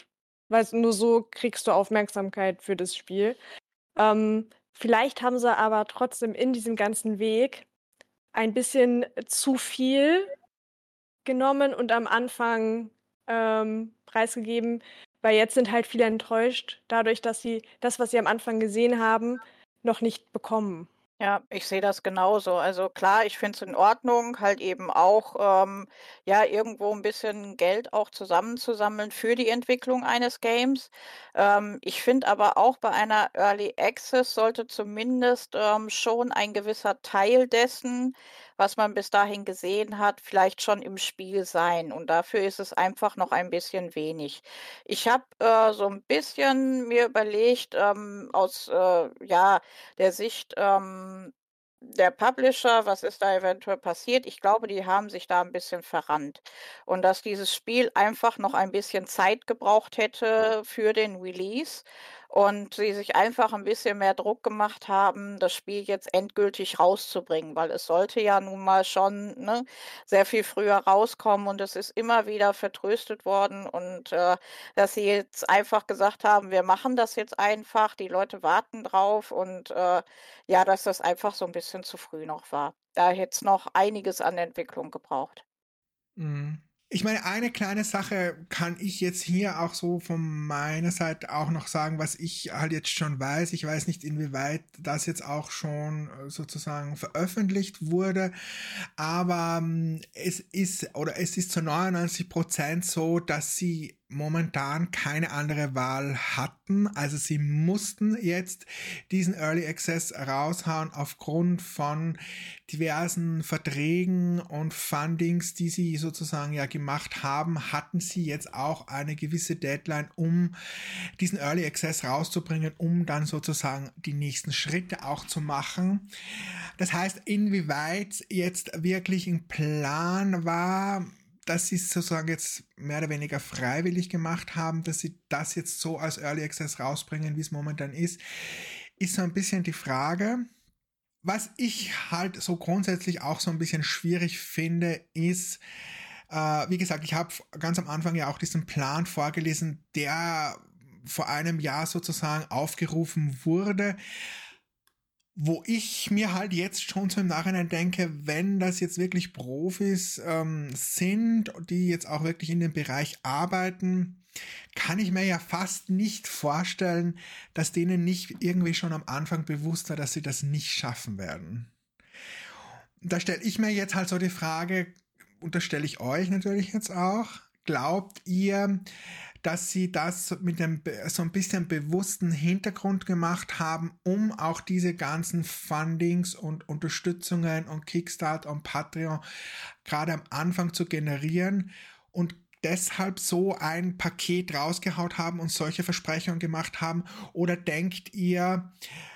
S2: weil nur so kriegst du Aufmerksamkeit für das Spiel. Ähm, vielleicht haben sie aber trotzdem in diesem ganzen Weg ein bisschen zu viel genommen und am Anfang ähm, preisgegeben, weil jetzt sind halt viele enttäuscht dadurch, dass sie das, was sie am Anfang gesehen haben, noch nicht bekommen.
S3: Ja, ich sehe das genauso. Also klar, ich finde es in Ordnung, halt eben auch, ähm, ja, irgendwo ein bisschen Geld auch zusammenzusammeln für die Entwicklung eines Games. Ähm, ich finde aber auch, bei einer Early Access sollte zumindest, ähm, schon ein gewisser Teil dessen, was man bis dahin gesehen hat, vielleicht schon im Spiel sein. Und dafür ist es einfach noch ein bisschen wenig. Ich habe, äh, so ein bisschen mir überlegt, ähm, aus, äh, ja, der Sicht, ähm, der Publisher, was ist da eventuell passiert? Ich glaube, die haben sich da ein bisschen verrannt und dass dieses Spiel einfach noch ein bisschen Zeit gebraucht hätte für den Release und sie sich einfach ein bisschen mehr Druck gemacht haben, das Spiel jetzt endgültig rauszubringen, weil es sollte ja nun mal schon, ne, sehr viel früher rauskommen und es ist immer wieder vertröstet worden und, äh, dass sie jetzt einfach gesagt haben: „Wir machen das jetzt einfach, die Leute warten drauf“ und, äh, ja, dass das einfach so ein bisschen zu früh noch war. Da hätte es noch einiges an Entwicklung gebraucht.
S1: Mhm. Ich meine, eine kleine Sache kann ich jetzt hier auch so von meiner Seite auch noch sagen, was ich halt jetzt schon weiß. Ich weiß nicht, inwieweit das jetzt auch schon äh, sozusagen veröffentlicht wurde, aber ähm, es ist oder es ist zu neunundneunzig Prozent so, dass sie momentan keine andere Wahl hatten. Also sie mussten jetzt diesen Early Access raushauen aufgrund von diversen Verträgen und Fundings, die sie sozusagen ja gemacht haben, hatten sie jetzt auch eine gewisse Deadline, um diesen Early Access rauszubringen, um dann sozusagen die nächsten Schritte auch zu machen. Das heißt, inwieweit jetzt wirklich ein Plan war, dass sie es sozusagen jetzt mehr oder weniger freiwillig gemacht haben, dass sie das jetzt so als Early Access rausbringen, wie es momentan ist, ist so ein bisschen die Frage. Was ich halt so grundsätzlich auch so ein bisschen schwierig finde, ist, äh, wie gesagt, ich habe ganz am Anfang ja auch diesen Plan vorgelesen, der vor einem Jahr sozusagen aufgerufen wurde, wo ich mir halt jetzt schon so im Nachhinein denke, wenn das jetzt wirklich Profis ähm, sind, die jetzt auch wirklich in dem Bereich arbeiten, kann ich mir ja fast nicht vorstellen, dass denen nicht irgendwie schon am Anfang bewusst war, dass sie das nicht schaffen werden. Da stelle ich mir jetzt halt so die Frage, und das stelle ich euch natürlich jetzt auch, glaubt ihr, dass sie das mit einem so ein bisschen bewussten Hintergrund gemacht haben, um auch diese ganzen Fundings und Unterstützungen und Kickstarter und Patreon gerade am Anfang zu generieren und deshalb so ein Paket rausgehaut haben und solche Versprechungen gemacht haben? Oder denkt ihr,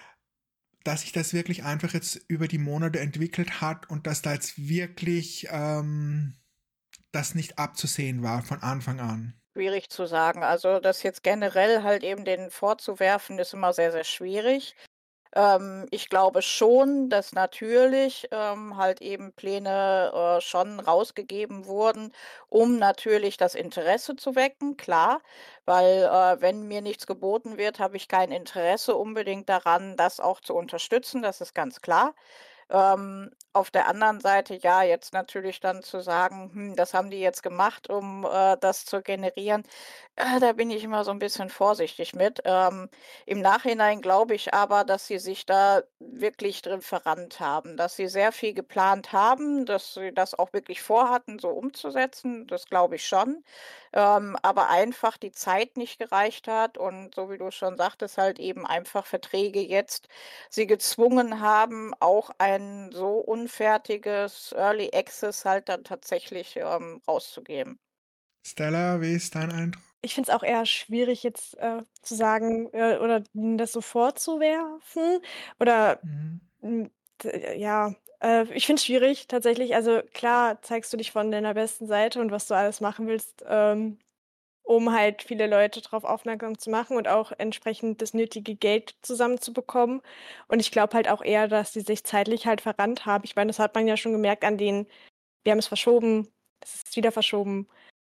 S1: dass sich das wirklich einfach jetzt über die Monate entwickelt hat und dass da jetzt wirklich ähm, das nicht abzusehen war von Anfang an?
S3: Schwierig zu sagen. Also, das jetzt generell halt eben denen vorzuwerfen, ist immer sehr, sehr schwierig. Ähm, ich glaube schon, dass natürlich, ähm, halt eben Pläne, äh, schon rausgegeben wurden, um natürlich das Interesse zu wecken, klar, weil, äh, wenn mir nichts geboten wird, habe ich kein Interesse unbedingt daran, das auch zu unterstützen, das ist ganz klar. Ähm, auf der anderen Seite, ja, jetzt natürlich dann zu sagen: „Hm, das haben die jetzt gemacht, um, äh, das zu generieren.“ Äh, da bin ich immer so ein bisschen vorsichtig mit. Ähm, im Nachhinein glaube ich aber, dass sie sich da wirklich drin verrannt haben, dass sie sehr viel geplant haben, dass sie das auch wirklich vorhatten, so umzusetzen, das glaube ich schon. Ähm, aber einfach die Zeit nicht gereicht hat und so wie du schon sagtest, halt eben einfach Verträge jetzt sie gezwungen haben, auch ein so unfertiges Early Access halt dann tatsächlich, ähm, rauszugeben.
S1: Stella, wie ist dein Eindruck?
S2: Ich finde es auch eher schwierig, jetzt äh, zu sagen äh, oder ihnen das so vorzuwerfen. Oder
S1: Mhm.
S2: m, d- ja, äh, ich finde es schwierig tatsächlich. Also klar zeigst du dich von deiner besten Seite und was du alles machen willst, ähm, um halt viele Leute darauf aufmerksam zu machen und auch entsprechend das nötige Geld zusammenzubekommen. Und ich glaube halt auch eher, dass die sich zeitlich halt verrannt haben. Ich meine, das hat man ja schon gemerkt an den, wir haben es verschoben, es ist wieder verschoben.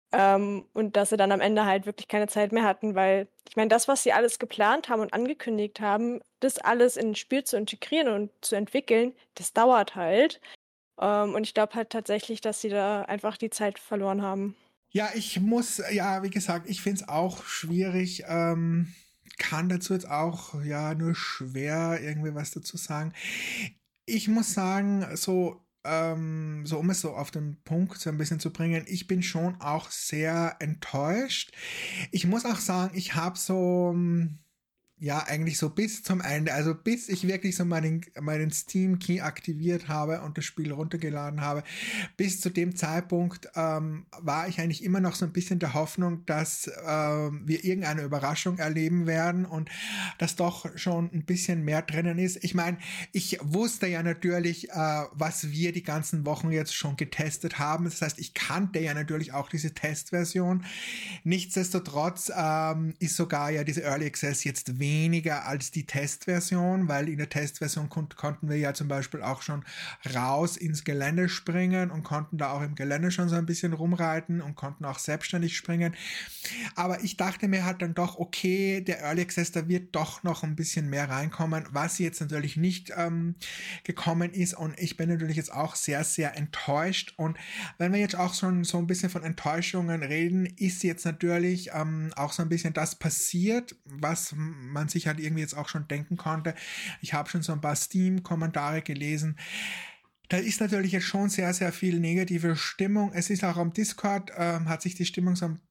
S2: Ähm, und dass sie dann am Ende halt wirklich keine Zeit mehr hatten, weil ich meine, das, was sie alles geplant haben und angekündigt haben, das alles in ein Spiel zu integrieren und zu entwickeln, das dauert halt. Ähm, und ich glaube halt tatsächlich, dass sie da einfach die Zeit verloren haben.
S1: Ja, ich muss, ja, wie gesagt, ich finde es auch schwierig, ähm, kann dazu jetzt auch, ja, nur schwer irgendwie was dazu sagen. Ich muss sagen, so, ähm, so um es so auf den Punkt so ein bisschen zu bringen, ich bin schon auch sehr enttäuscht. Ich muss auch sagen, ich habe so, ähm, ja, eigentlich so bis zum Ende, also bis ich wirklich so meinen, meinen Steam-Key aktiviert habe und das Spiel runtergeladen habe, bis zu dem Zeitpunkt ähm, war ich eigentlich immer noch so ein bisschen der Hoffnung, dass ähm, wir irgendeine Überraschung erleben werden und dass doch schon ein bisschen mehr drinnen ist. Ich meine, ich wusste ja natürlich, äh, was wir die ganzen Wochen jetzt schon getestet haben. Das heißt, ich kannte ja natürlich auch diese Testversion. Nichtsdestotrotz ähm, ist sogar ja diese Early Access jetzt weniger als die Testversion, weil in der Testversion kon- konnten wir ja zum Beispiel auch schon raus ins Gelände springen und konnten da auch im Gelände schon so ein bisschen rumreiten und konnten auch selbstständig springen. Aber ich dachte mir halt dann doch, okay, der Early Access, da wird doch noch ein bisschen mehr reinkommen, was jetzt natürlich nicht ähm, gekommen ist, und ich bin natürlich jetzt auch sehr, sehr enttäuscht. Und wenn wir jetzt auch schon so ein bisschen von Enttäuschungen reden, ist jetzt natürlich ähm, auch so ein bisschen das passiert, was man sich halt irgendwie jetzt auch schon denken konnte. Ich habe schon so ein paar Steam-Kommentare gelesen. Da ist natürlich jetzt schon sehr, sehr viel negative Stimmung. Es ist auch am Discord, ähm, hat sich die Stimmung so ein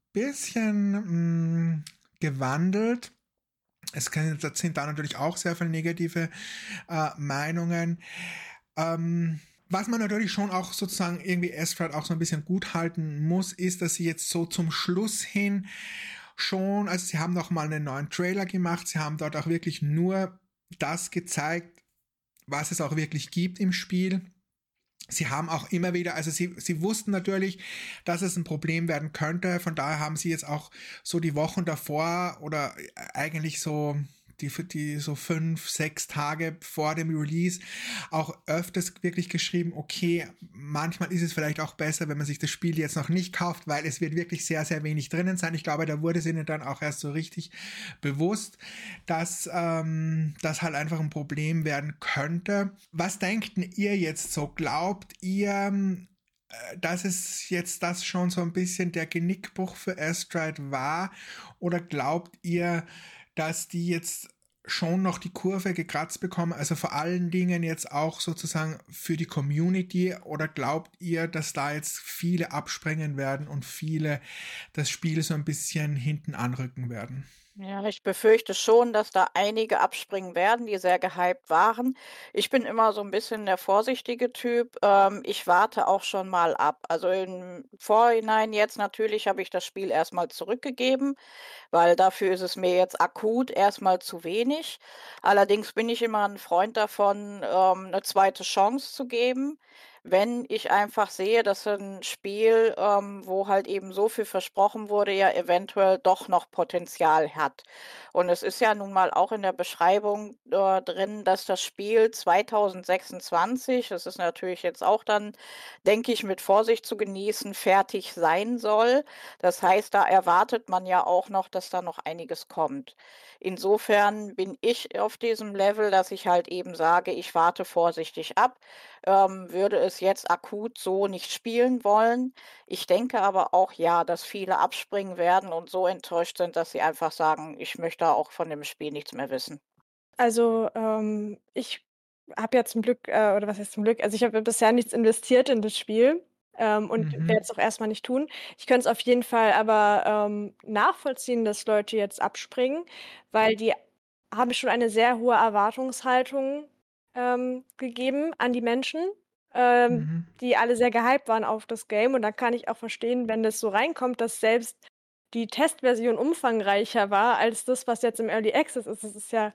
S1: bisschen mh, gewandelt. Es kann, das sind da natürlich auch sehr viele negative äh, Meinungen. Ähm, was man natürlich schon auch sozusagen irgendwie Astride auch so ein bisschen gut halten muss, ist, dass sie jetzt so zum Schluss hin schon, also sie haben noch mal einen neuen Trailer gemacht, sie haben dort auch wirklich nur das gezeigt, was es auch wirklich gibt im Spiel. Sie haben auch immer wieder, also sie, sie wussten natürlich, dass es ein Problem werden könnte, von daher haben sie jetzt auch so die Wochen davor oder eigentlich so die, die so fünf, sechs Tage vor dem Release auch öfters wirklich geschrieben, okay, manchmal ist es vielleicht auch besser, wenn man sich das Spiel jetzt noch nicht kauft, weil es wird wirklich sehr, sehr wenig drinnen sein. Ich glaube, da wurde es ihnen dann auch erst so richtig bewusst, dass ähm, das halt einfach ein Problem werden könnte. Was denkt ihr jetzt so? Glaubt ihr, dass es jetzt das schon so ein bisschen der Genickbruch für Astride war? Oder glaubt ihr, dass die jetzt schon noch die Kurve gekratzt bekommen, also vor allen Dingen jetzt auch sozusagen für die Community? Oder glaubt ihr, dass da jetzt viele abspringen werden und viele das Spiel so ein bisschen hinten anrücken werden?
S3: Ja, ich befürchte schon, dass da einige abspringen werden, die sehr gehypt waren. Ich bin immer so ein bisschen der vorsichtige Typ. Ähm, ich warte auch schon mal ab. Also, im Vorhinein jetzt natürlich habe ich das Spiel erst mal zurückgegeben, weil dafür ist es mir jetzt akut erst mal zu wenig. Allerdings bin ich immer ein Freund davon, ähm, 'ne zweite Chance zu geben, wenn ich einfach sehe, dass ein Spiel, ähm, wo halt eben so viel versprochen wurde, ja eventuell doch noch Potenzial hat. Und es ist ja nun mal auch in der Beschreibung, äh, drin, dass das Spiel zwanzig sechsundzwanzig, das ist natürlich jetzt auch dann, denke ich, mit Vorsicht zu genießen, fertig sein soll. Das heißt, da erwartet man ja auch noch, dass da noch einiges kommt. Insofern bin ich auf diesem Level, dass ich halt eben sage, ich warte vorsichtig ab, ähm, würde es jetzt akut so nicht spielen wollen. Ich denke aber auch, ja, dass viele abspringen werden und so enttäuscht sind, dass sie einfach sagen, ich möchte auch von dem Spiel nichts mehr wissen.
S2: Also, ähm, ich habe ja zum Glück, äh oder was heißt zum Glück, also ich habe bisher nichts investiert in das Spiel, ähm, und
S1: Mhm.
S2: werde es auch erst mal nicht tun. Ich könnte es auf jeden Fall aber, ähm, nachvollziehen, dass Leute jetzt abspringen, weil die haben schon eine sehr hohe Erwartungshaltung, ähm, gegeben an die Menschen, ähm,
S1: Mhm.
S2: die alle sehr gehypt waren auf das Game. Und da kann ich auch verstehen, wenn das so reinkommt, dass selbst die Testversion umfangreicher war als das, was jetzt im Early Access ist. Das ist ja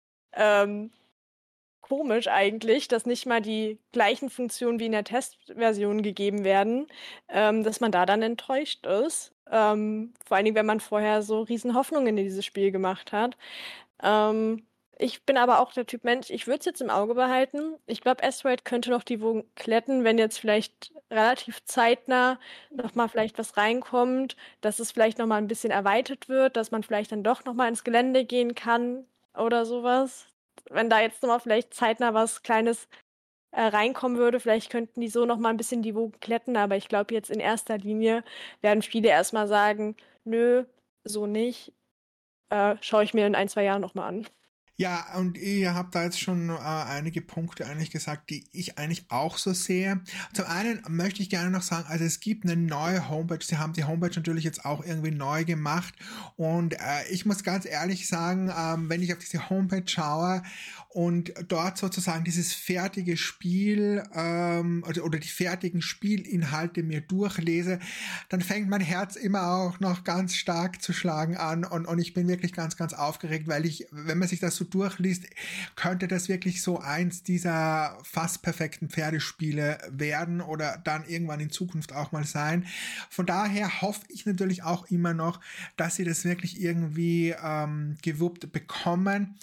S2: ähm, komisch eigentlich, dass nicht mal die gleichen Funktionen wie in der Testversion gegeben werden, ähm, dass man da dann enttäuscht ist. Ähm, vor allen Dingen, wenn man vorher so riesen Hoffnungen in dieses Spiel gemacht hat. Ähm, Ich bin aber auch der Typ Mensch, ich würde es jetzt im Auge behalten. Ich glaube, Asteroid könnte noch die Wogen glätten, wenn jetzt vielleicht relativ zeitnah nochmal vielleicht was reinkommt, dass es vielleicht nochmal ein bisschen erweitert wird, dass man vielleicht dann doch nochmal ins Gelände gehen kann oder sowas. Wenn da jetzt nochmal vielleicht zeitnah was Kleines äh, reinkommen würde, vielleicht könnten die so nochmal ein bisschen die Wogen glätten, aber ich glaube jetzt in erster Linie werden viele erstmal sagen, nö, so nicht. Äh, schaue ich mir in ein, zwei Jahren nochmal an.
S1: Ja, und ihr habt da jetzt schon äh, einige Punkte eigentlich gesagt, die ich eigentlich auch so sehe. Zum einen möchte ich gerne noch sagen, also es gibt eine neue Homepage. Sie haben die Homepage natürlich jetzt auch irgendwie neu gemacht. Und äh, ich muss ganz ehrlich sagen, ähm, wenn ich auf diese Homepage schaue und dort sozusagen dieses fertige Spiel ähm, oder, oder die fertigen Spielinhalte mir durchlese, dann fängt mein Herz immer auch noch ganz stark zu schlagen an. Und, und ich bin wirklich ganz, ganz aufgeregt, weil ich, wenn man sich das so durchliest, könnte das wirklich so eins dieser fast perfekten Pferdespiele werden oder dann irgendwann in Zukunft auch mal sein. Von daher hoffe ich natürlich auch immer noch, dass sie das wirklich irgendwie ähm, gewuppt bekommen.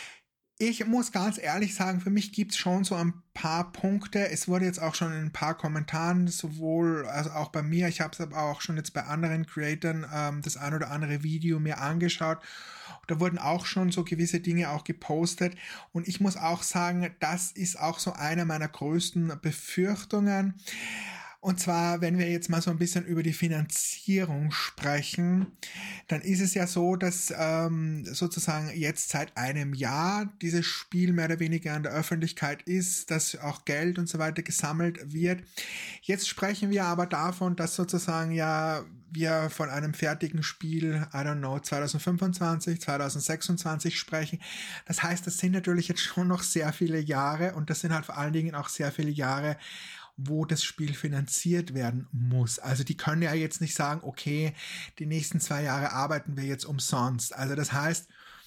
S1: Ich muss ganz ehrlich sagen, für mich gibt es schon so ein paar Punkte. Es wurde jetzt auch schon in ein paar Kommentaren, sowohl also auch bei mir, ich habe es aber auch schon jetzt bei anderen Creatoren ähm, das ein oder andere Video mir angeschaut. Da wurden auch schon so gewisse Dinge auch gepostet. Und ich muss auch sagen, das ist auch so eine meiner größten Befürchtungen. Und zwar, wenn wir jetzt mal so ein bisschen über die Finanzierung sprechen, dann ist es ja so, dass ähm, sozusagen jetzt seit einem Jahr dieses Spiel mehr oder weniger an der Öffentlichkeit ist, dass auch Geld und so weiter gesammelt wird. Jetzt sprechen wir aber davon, dass sozusagen ja wir von einem fertigen Spiel, I don't know, zwanzig fünfundzwanzig, zwanzig sechsundzwanzig sprechen. Das heißt, das sind natürlich jetzt schon noch sehr viele Jahre und das sind halt vor allen Dingen auch sehr viele Jahre, wo das Spiel finanziert werden muss. Also die können ja jetzt nicht sagen, okay, die nächsten zwei Jahre arbeiten wir jetzt umsonst. Also das heißt,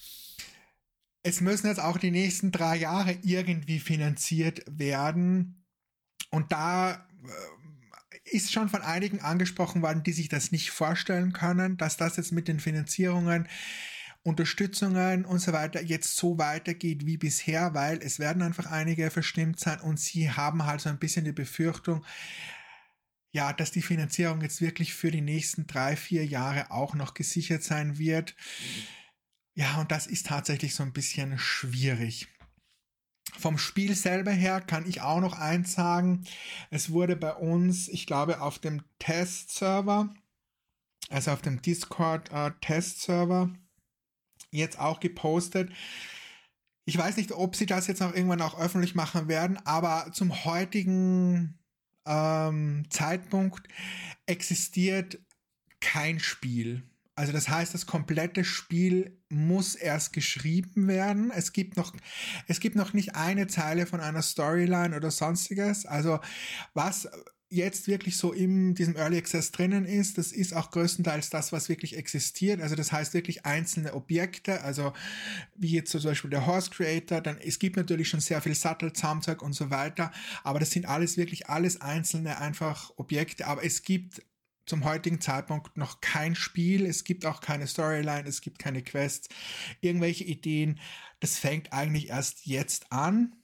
S1: es müssen jetzt auch die nächsten drei Jahre irgendwie finanziert werden. Und da ist schon von einigen angesprochen worden, die sich das nicht vorstellen können, dass das jetzt mit den Finanzierungen, Unterstützungen und so weiter jetzt so weitergeht wie bisher, weil es werden einfach einige verstimmt sein und sie haben halt so ein bisschen die Befürchtung, ja, dass die Finanzierung jetzt wirklich für die nächsten drei, vier Jahre auch noch gesichert sein wird. Ja, und das ist tatsächlich so ein bisschen schwierig. Vom Spiel selber her kann ich auch noch eins sagen. Es wurde bei uns, ich glaube, auf dem Testserver, also auf dem Discord-Testserver, äh, jetzt auch gepostet. Ich weiß nicht, ob sie das jetzt noch irgendwann auch öffentlich machen werden, aber zum heutigen ähm, Zeitpunkt existiert kein Spiel. Also das heißt, das komplette Spiel muss erst geschrieben werden. Es gibt noch, es gibt noch nicht eine Zeile von einer Storyline oder sonstiges. Also was jetzt wirklich so in diesem Early Access drinnen ist, das ist auch größtenteils das, was wirklich existiert. Also das heißt wirklich einzelne Objekte, also wie jetzt zum Beispiel der Horse Creator, dann es gibt natürlich schon sehr viel Sattelzaumzeug und so weiter, aber das sind alles wirklich alles einzelne einfach Objekte, aber es gibt zum heutigen Zeitpunkt noch kein Spiel, es gibt auch keine Storyline, es gibt keine Quests, irgendwelche Ideen, das fängt eigentlich erst jetzt an.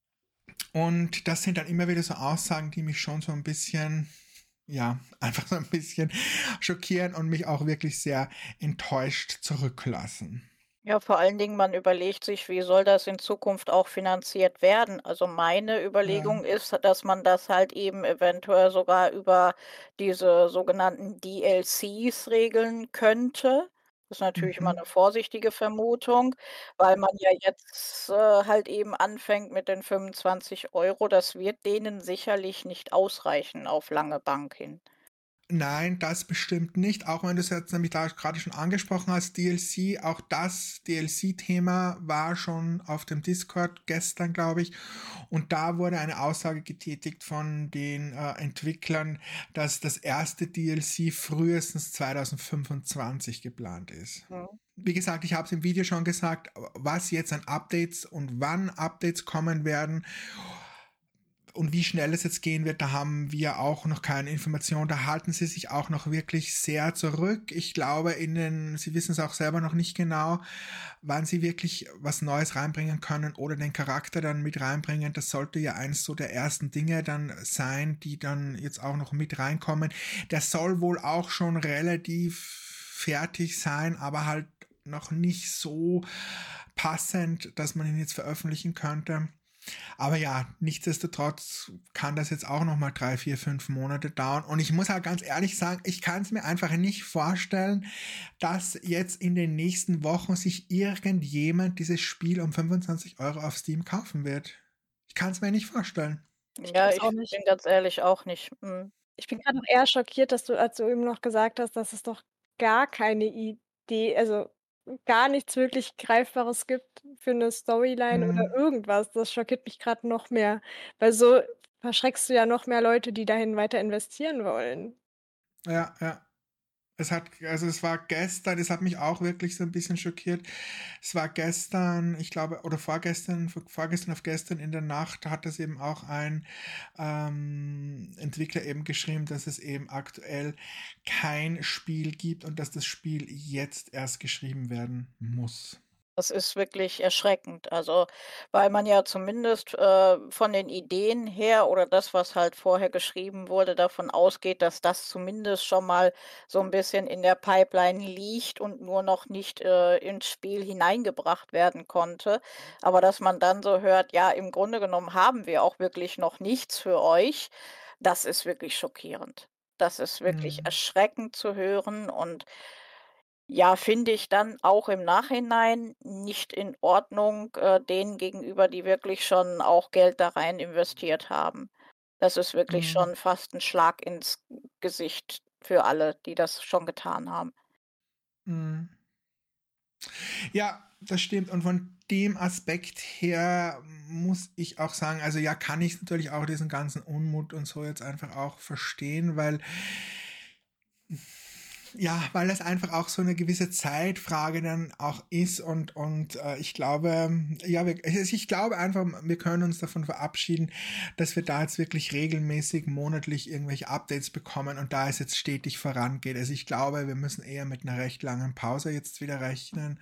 S1: Und das sind dann immer wieder so Aussagen, die mich schon so ein bisschen, ja, einfach so ein bisschen schockieren und mich auch wirklich sehr enttäuscht zurücklassen.
S3: Ja, vor allen Dingen, man überlegt sich, wie soll das in Zukunft auch finanziert werden? Also meine Überlegung
S1: Ja.
S3: ist, dass man das halt eben eventuell sogar über diese sogenannten D L Cs regeln könnte. Das ist natürlich immer
S1: Mhm.
S3: eine vorsichtige Vermutung, weil man ja jetzt äh, halt eben anfängt mit den fünfundzwanzig Euro. Das wird denen sicherlich nicht ausreichen auf lange Bank hin.
S1: Nein, das bestimmt nicht. Auch wenn du es jetzt nämlich da gerade schon angesprochen hast, D L C, auch das D L C-Thema war schon auf dem Discord gestern, glaube ich. Und da wurde eine Aussage getätigt von den äh, Entwicklern, dass das erste D L C frühestens zwanzig fünfundzwanzig geplant ist.
S3: Mhm.
S1: Wie gesagt, ich habe es im Video schon gesagt, was jetzt an Updates und wann Updates kommen werden, und wie schnell es jetzt gehen wird, da haben wir auch noch keine Information. Da halten sie sich auch noch wirklich sehr zurück. Ich glaube, in den, sie wissen es auch selber noch nicht genau, wann sie wirklich was Neues reinbringen können oder den Charakter dann mit reinbringen. Das sollte ja eins so der ersten Dinge dann sein, die dann jetzt auch noch mit reinkommen. Der soll wohl auch schon relativ fertig sein, aber halt noch nicht so passend, dass man ihn jetzt veröffentlichen könnte. Aber ja, nichtsdestotrotz kann das jetzt auch nochmal drei, vier, fünf Monate dauern. Und ich muss halt ganz ehrlich sagen, ich kann es mir einfach nicht vorstellen, dass jetzt in den nächsten Wochen sich irgendjemand dieses Spiel um fünfundzwanzig Euro auf Steam kaufen wird. Ich kann es mir nicht vorstellen.
S2: Ich
S3: Ja,
S2: kann's
S3: ich
S2: auch nicht.
S3: bin ganz ehrlich auch nicht. Mhm.
S2: Ich bin gerade noch eher schockiert, dass du, als du eben noch gesagt hast, dass es doch gar keine Idee, also gar nichts wirklich Greifbares gibt für eine Storyline oder
S1: Mhm.
S2: irgendwas. Das schockiert mich gerade noch mehr, weil so verschreckst du ja noch mehr Leute, die dahin weiter investieren wollen.
S1: Ja, ja. Es hat, also es war gestern, es hat mich auch wirklich so ein bisschen schockiert. Es war gestern, ich glaube, oder vorgestern, vorgestern auf gestern in der Nacht hat es eben auch ein ähm, Entwickler eben geschrieben, dass es eben aktuell kein Spiel gibt und dass das Spiel jetzt erst geschrieben werden muss.
S3: Das ist wirklich erschreckend. Also, weil man ja zumindest, äh, von den Ideen her oder das, was halt vorher geschrieben wurde, davon ausgeht, dass das zumindest schon mal so ein bisschen in der Pipeline liegt und nur noch nicht, äh, ins Spiel hineingebracht werden konnte. Aber dass man dann so hört: „Ja, im Grunde genommen haben wir auch wirklich noch nichts für euch“, das ist wirklich schockierend. Das ist wirklich
S1: Mhm.
S3: erschreckend zu hören und ja, finde ich dann auch im Nachhinein nicht in Ordnung, äh, denen gegenüber, die wirklich schon auch Geld da rein investiert haben. Das ist wirklich
S1: Mhm.
S3: schon fast ein Schlag ins Gesicht für alle, die das schon getan haben.
S1: Mhm. Ja, das stimmt. Und von dem Aspekt her muss ich auch sagen, also ja, kann ich natürlich auch diesen ganzen Unmut und so jetzt einfach auch verstehen, weil ja, weil das einfach auch so eine gewisse Zeitfrage dann auch ist und, und äh, ich glaube, ja, wir, also ich glaube einfach, wir können uns davon verabschieden, dass wir da jetzt wirklich regelmäßig monatlich irgendwelche Updates bekommen und da es jetzt stetig vorangeht. Also ich glaube, wir müssen eher mit einer recht langen Pause jetzt wieder rechnen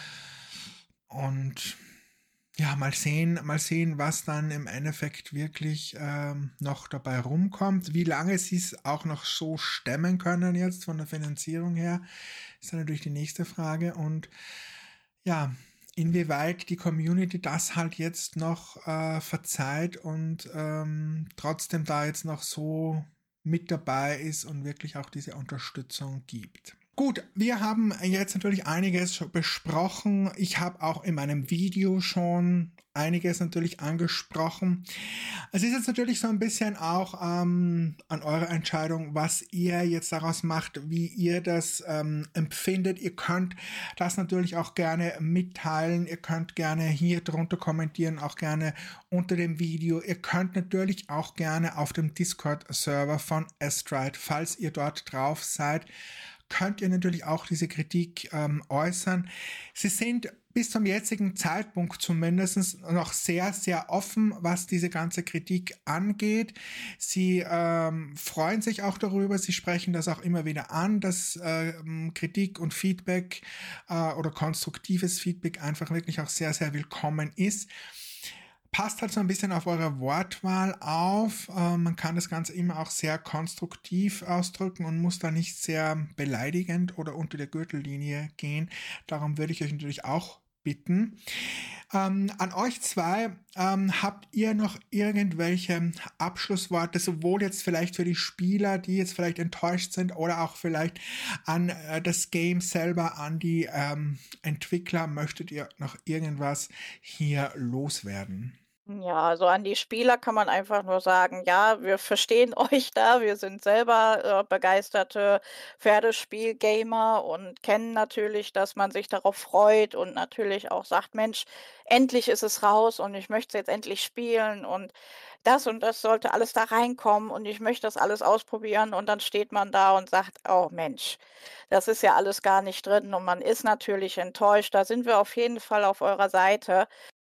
S1: und ja, mal sehen, mal sehen, was dann im Endeffekt wirklich ähm, noch dabei rumkommt. Wie lange sie es auch noch so stemmen können jetzt von der Finanzierung her, ist dann natürlich die nächste Frage. Und ja, inwieweit die Community das halt jetzt noch äh, verzeiht und ähm, trotzdem da jetzt noch so mit dabei ist und wirklich auch diese Unterstützung gibt. Gut, wir haben jetzt natürlich einiges schon besprochen. Ich habe auch in meinem Video schon einiges natürlich angesprochen. Es ist jetzt natürlich so ein bisschen auch ähm, an eurer Entscheidung, was ihr jetzt daraus macht, wie ihr das ähm, empfindet. Ihr könnt das natürlich auch gerne mitteilen. Ihr könnt gerne hier drunter kommentieren, auch gerne unter dem Video. Ihr könnt natürlich auch gerne auf dem Discord-Server von Astride, falls ihr dort drauf seid, könnt ihr natürlich auch diese Kritik ähm, äußern. Sie sind bis zum jetzigen Zeitpunkt zumindest noch sehr, sehr offen, was diese ganze Kritik angeht. Sie ähm, freuen sich auch darüber, sie sprechen das auch immer wieder an, dass ähm, Kritik und Feedback äh, oder konstruktives Feedback einfach wirklich auch sehr, sehr willkommen ist. Passt halt so ein bisschen auf eure Wortwahl auf. Äh, man kann das Ganze immer auch sehr konstruktiv ausdrücken und muss da nicht sehr beleidigend oder unter der Gürtellinie gehen. Darum würde ich euch natürlich auch bitten. Ähm, an euch zwei, ähm, habt ihr noch irgendwelche Abschlussworte, sowohl jetzt vielleicht für die Spieler, die jetzt vielleicht enttäuscht sind, oder auch vielleicht an äh, das Game selber, an die ähm, Entwickler? Möchtet ihr noch irgendwas hier loswerden?
S3: Ja, also an die Spieler kann man einfach nur sagen, ja, wir verstehen euch da. Wir sind selber äh, begeisterte Pferdespiel-Gamer und kennen natürlich, dass man sich darauf freut und natürlich auch sagt, Mensch, endlich ist es raus und ich möchte es jetzt endlich spielen und das und das sollte alles da reinkommen und ich möchte das alles ausprobieren und dann steht man da und sagt, oh Mensch, das ist ja alles gar nicht drin und man ist natürlich enttäuscht. Da sind wir auf jeden Fall auf eurer Seite.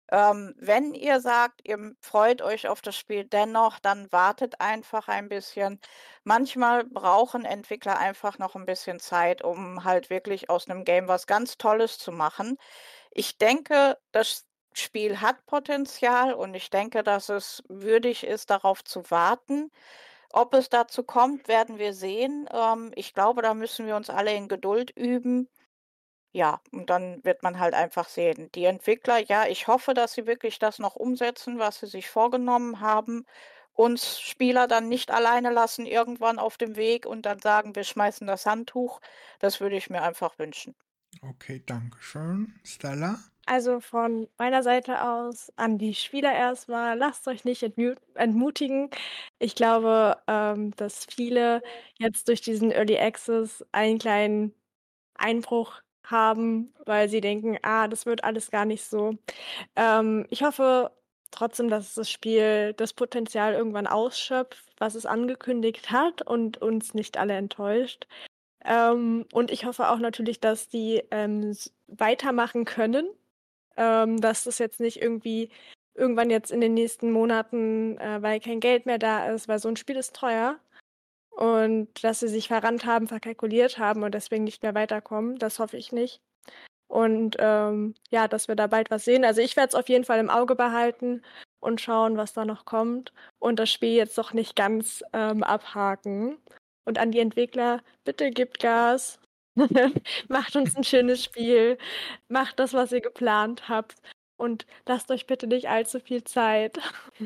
S3: Ähm, wenn ihr sagt, ihr freut euch auf das Spiel dennoch, dann wartet einfach ein bisschen. Manchmal brauchen Entwickler einfach noch ein bisschen Zeit, um halt wirklich aus einem Game was ganz Tolles zu machen. Ich denke, das Spiel hat Potenzial und ich denke, dass es würdig ist, darauf zu warten. Ob es dazu kommt, werden wir sehen. Ähm, ich glaube, da müssen wir uns alle in Geduld üben. Ja, und dann wird man halt einfach sehen. Die Entwickler, ja, ich hoffe, dass sie wirklich das noch umsetzen, was sie sich vorgenommen haben, uns Spieler dann nicht alleine lassen irgendwann auf dem Weg und dann sagen, wir schmeißen das Handtuch. Das würde ich mir einfach wünschen.
S1: Okay, danke schön. Stella?
S2: Also von meiner Seite aus an die Spieler erstmal, lasst euch nicht entmu entmutigen. Ich glaube, ähm, dass viele jetzt durch diesen Early Access einen kleinen Einbruch haben, weil sie denken, ah, das wird alles gar nicht so. Ähm, ich hoffe trotzdem, dass das Spiel das Potenzial irgendwann ausschöpft, was es angekündigt hat und uns nicht alle enttäuscht. Ähm, und ich hoffe auch natürlich, dass die ähm, s- weitermachen können, ähm, dass das jetzt nicht irgendwie irgendwann jetzt in den nächsten Monaten, äh, weil kein Geld mehr da ist, weil so ein Spiel ist teuer und dass sie sich verrannt haben, verkalkuliert haben und deswegen nicht mehr weiterkommen. Das hoffe ich nicht. Und ähm, ja, dass wir da bald was sehen. Also ich werde es auf jeden Fall im Auge behalten und schauen, was da noch kommt und das Spiel jetzt doch nicht ganz ähm, abhaken. Und an die Entwickler, bitte gebt Gas, macht uns ein schönes Spiel, macht das, was ihr geplant habt und lasst euch bitte nicht allzu viel Zeit.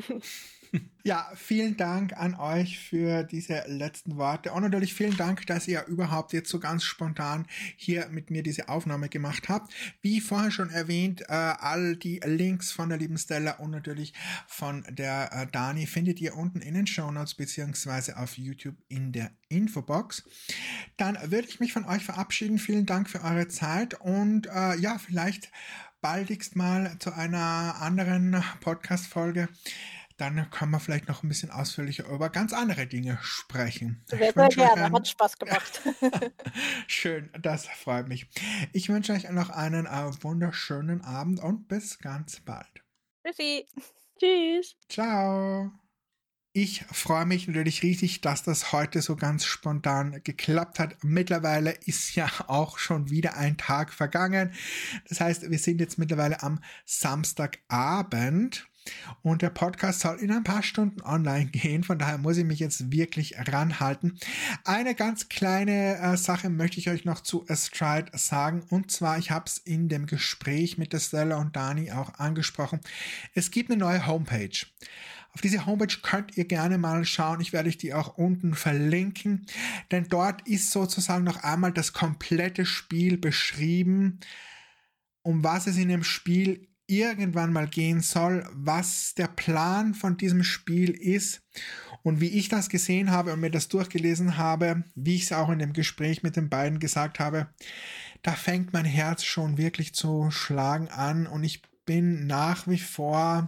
S1: Ja, vielen Dank an euch für diese letzten Worte. Und natürlich vielen Dank, dass ihr überhaupt jetzt so ganz spontan hier mit mir diese Aufnahme gemacht habt. Wie vorher schon erwähnt, äh, all die Links von der lieben Stella und natürlich von der äh, Dani findet ihr unten in den Shownotes beziehungsweise auf YouTube in der Infobox. Dann würde ich mich von euch verabschieden. Vielen Dank für eure Zeit und äh, ja, vielleicht baldigst mal zu einer anderen Podcast-Folge. Dann können wir vielleicht noch ein bisschen ausführlicher über ganz andere Dinge sprechen.
S3: Sehr,
S1: Ich
S3: sehr
S1: wünsche euch
S3: gerne.
S1: einen...
S3: Hat Spaß gemacht.
S1: Schön, das freut mich. Ich wünsche euch noch einen äh, wunderschönen Abend und bis ganz bald.
S3: Tschüssi.
S2: Tschüss.
S1: Ciao. Ich freue mich natürlich riesig, dass das heute so ganz spontan geklappt hat. Mittlerweile ist ja auch schon wieder ein Tag vergangen. Das heißt, wir sind jetzt mittlerweile am Samstagabend. Und der Podcast soll in ein paar Stunden online gehen, von daher muss ich mich jetzt wirklich ranhalten. Eine ganz kleine äh, Sache möchte ich euch noch zu Astride sagen, und zwar, ich habe es in dem Gespräch mit der Stella und Dani auch angesprochen, es gibt eine neue Homepage. Auf diese Homepage könnt ihr gerne mal schauen, ich werde euch die auch unten verlinken, denn dort ist sozusagen noch einmal das komplette Spiel beschrieben, um was es in dem Spiel irgendwann mal gehen soll, was der Plan von diesem Spiel ist und wie ich das gesehen habe und mir das durchgelesen habe, wie ich es auch in dem Gespräch mit den beiden gesagt habe, da fängt mein Herz schon wirklich zu schlagen an und ich bin nach wie vor,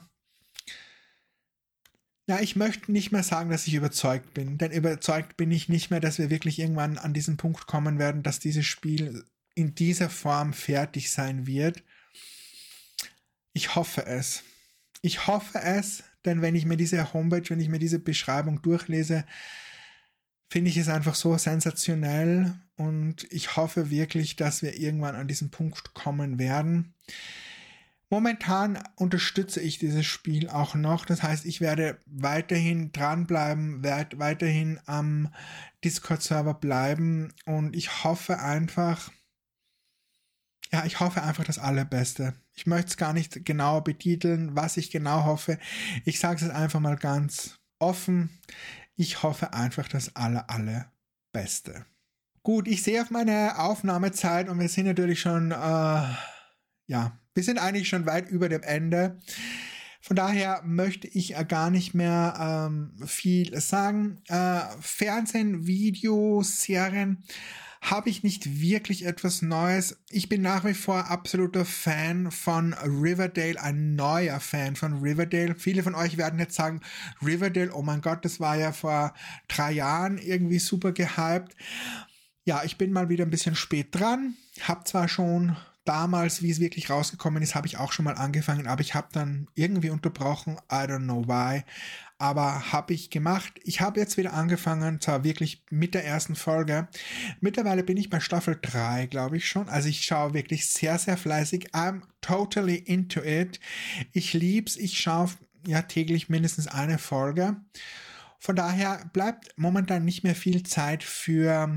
S1: ja, ich möchte nicht mehr sagen, dass ich überzeugt bin, denn überzeugt bin ich nicht mehr, dass wir wirklich irgendwann an diesen Punkt kommen werden, dass dieses Spiel in dieser Form fertig sein wird. Ich hoffe es. Ich hoffe es, denn wenn ich mir diese Homepage, wenn ich mir diese Beschreibung durchlese, finde ich es einfach so sensationell und ich hoffe wirklich, dass wir irgendwann an diesen Punkt kommen werden. Momentan unterstütze ich dieses Spiel auch noch, das heißt, ich werde weiterhin dranbleiben, werde weiterhin am Discord-Server bleiben und ich hoffe einfach, ja, ich hoffe einfach das Allerbeste. Ich möchte es gar nicht genau betiteln, was ich genau hoffe. Ich sage es jetzt einfach mal ganz offen. Ich hoffe einfach das aller, Allerbeste. Gut, ich sehe auf meine Aufnahmezeit und wir sind natürlich schon, äh, ja, wir sind eigentlich schon weit über dem Ende. Von daher möchte ich äh, gar nicht mehr ähm, viel sagen. Äh, Fernsehen, Videos, Serien habe ich nicht wirklich etwas Neues. Ich bin nach wie vor absoluter Fan von Riverdale, ein neuer Fan von Riverdale. Viele von euch werden jetzt sagen, Riverdale, oh mein Gott, das war ja vor drei Jahren irgendwie super gehypt. Ja, ich bin mal wieder ein bisschen spät dran, habe zwar schon damals, wie es wirklich rausgekommen ist, habe ich auch schon mal angefangen, aber ich habe dann irgendwie unterbrochen, I don't know why, aber habe ich gemacht. Ich habe jetzt wieder angefangen, zwar wirklich mit der ersten Folge. Mittlerweile bin ich bei Staffel drei, glaube ich schon, also ich schaue wirklich sehr, sehr fleißig. I'm totally into it. Ich lieb's, ich schaue ja täglich mindestens eine Folge. Von daher bleibt momentan nicht mehr viel Zeit für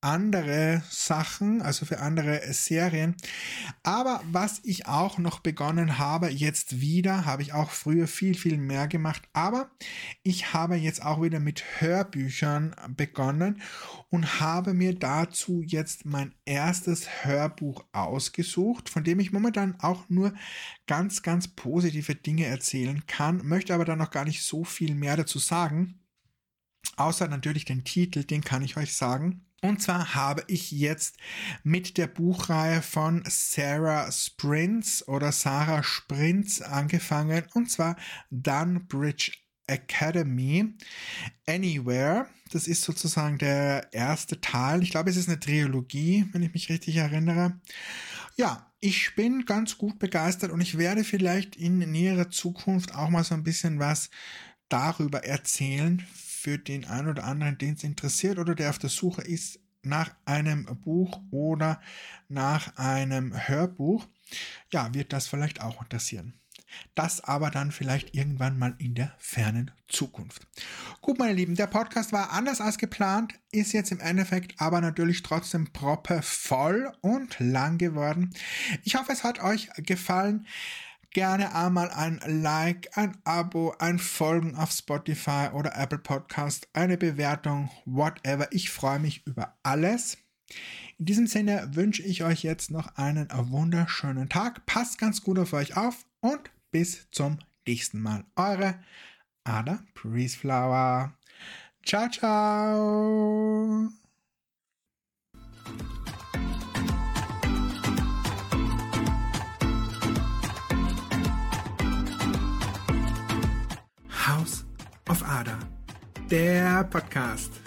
S1: andere Sachen, also für andere Serien. Aber was ich auch noch begonnen habe, jetzt wieder, habe ich auch früher viel, viel mehr gemacht, aber ich habe jetzt auch wieder mit Hörbüchern begonnen und habe mir dazu jetzt mein erstes Hörbuch ausgesucht, von dem ich momentan auch nur ganz, ganz positive Dinge erzählen kann, möchte aber dann noch gar nicht so viel mehr dazu sagen, außer natürlich den Titel, den kann ich euch sagen. Und zwar habe ich jetzt mit der Buchreihe von Sarah Sprintz oder Sarah Sprintz angefangen, und zwar Dunbridge Academy Anywhere. Das ist sozusagen der erste Teil. Ich glaube, es ist eine Trilogie, wenn ich mich richtig erinnere. Ja, ich bin ganz gut begeistert und ich werde vielleicht in näherer Zukunft auch mal so ein bisschen was darüber erzählen, für den einen oder anderen, den es interessiert oder der auf der Suche ist nach einem Buch oder nach einem Hörbuch. Ja, wird das vielleicht auch interessieren. Das aber dann vielleicht irgendwann mal in der fernen Zukunft. Gut, meine Lieben, der Podcast war anders als geplant, ist jetzt im Endeffekt aber natürlich trotzdem proppevoll und lang geworden. Ich hoffe, es hat euch gefallen. Gerne einmal ein Like, ein Abo, ein Folgen auf Spotify oder Apple Podcast, eine Bewertung, whatever. Ich freue mich über alles. In diesem Sinne wünsche ich euch jetzt noch einen wunderschönen Tag. Passt ganz gut auf euch auf und bis zum nächsten Mal. Eure Ada Priestflower. Ciao, ciao. House of Ada, der Podcast.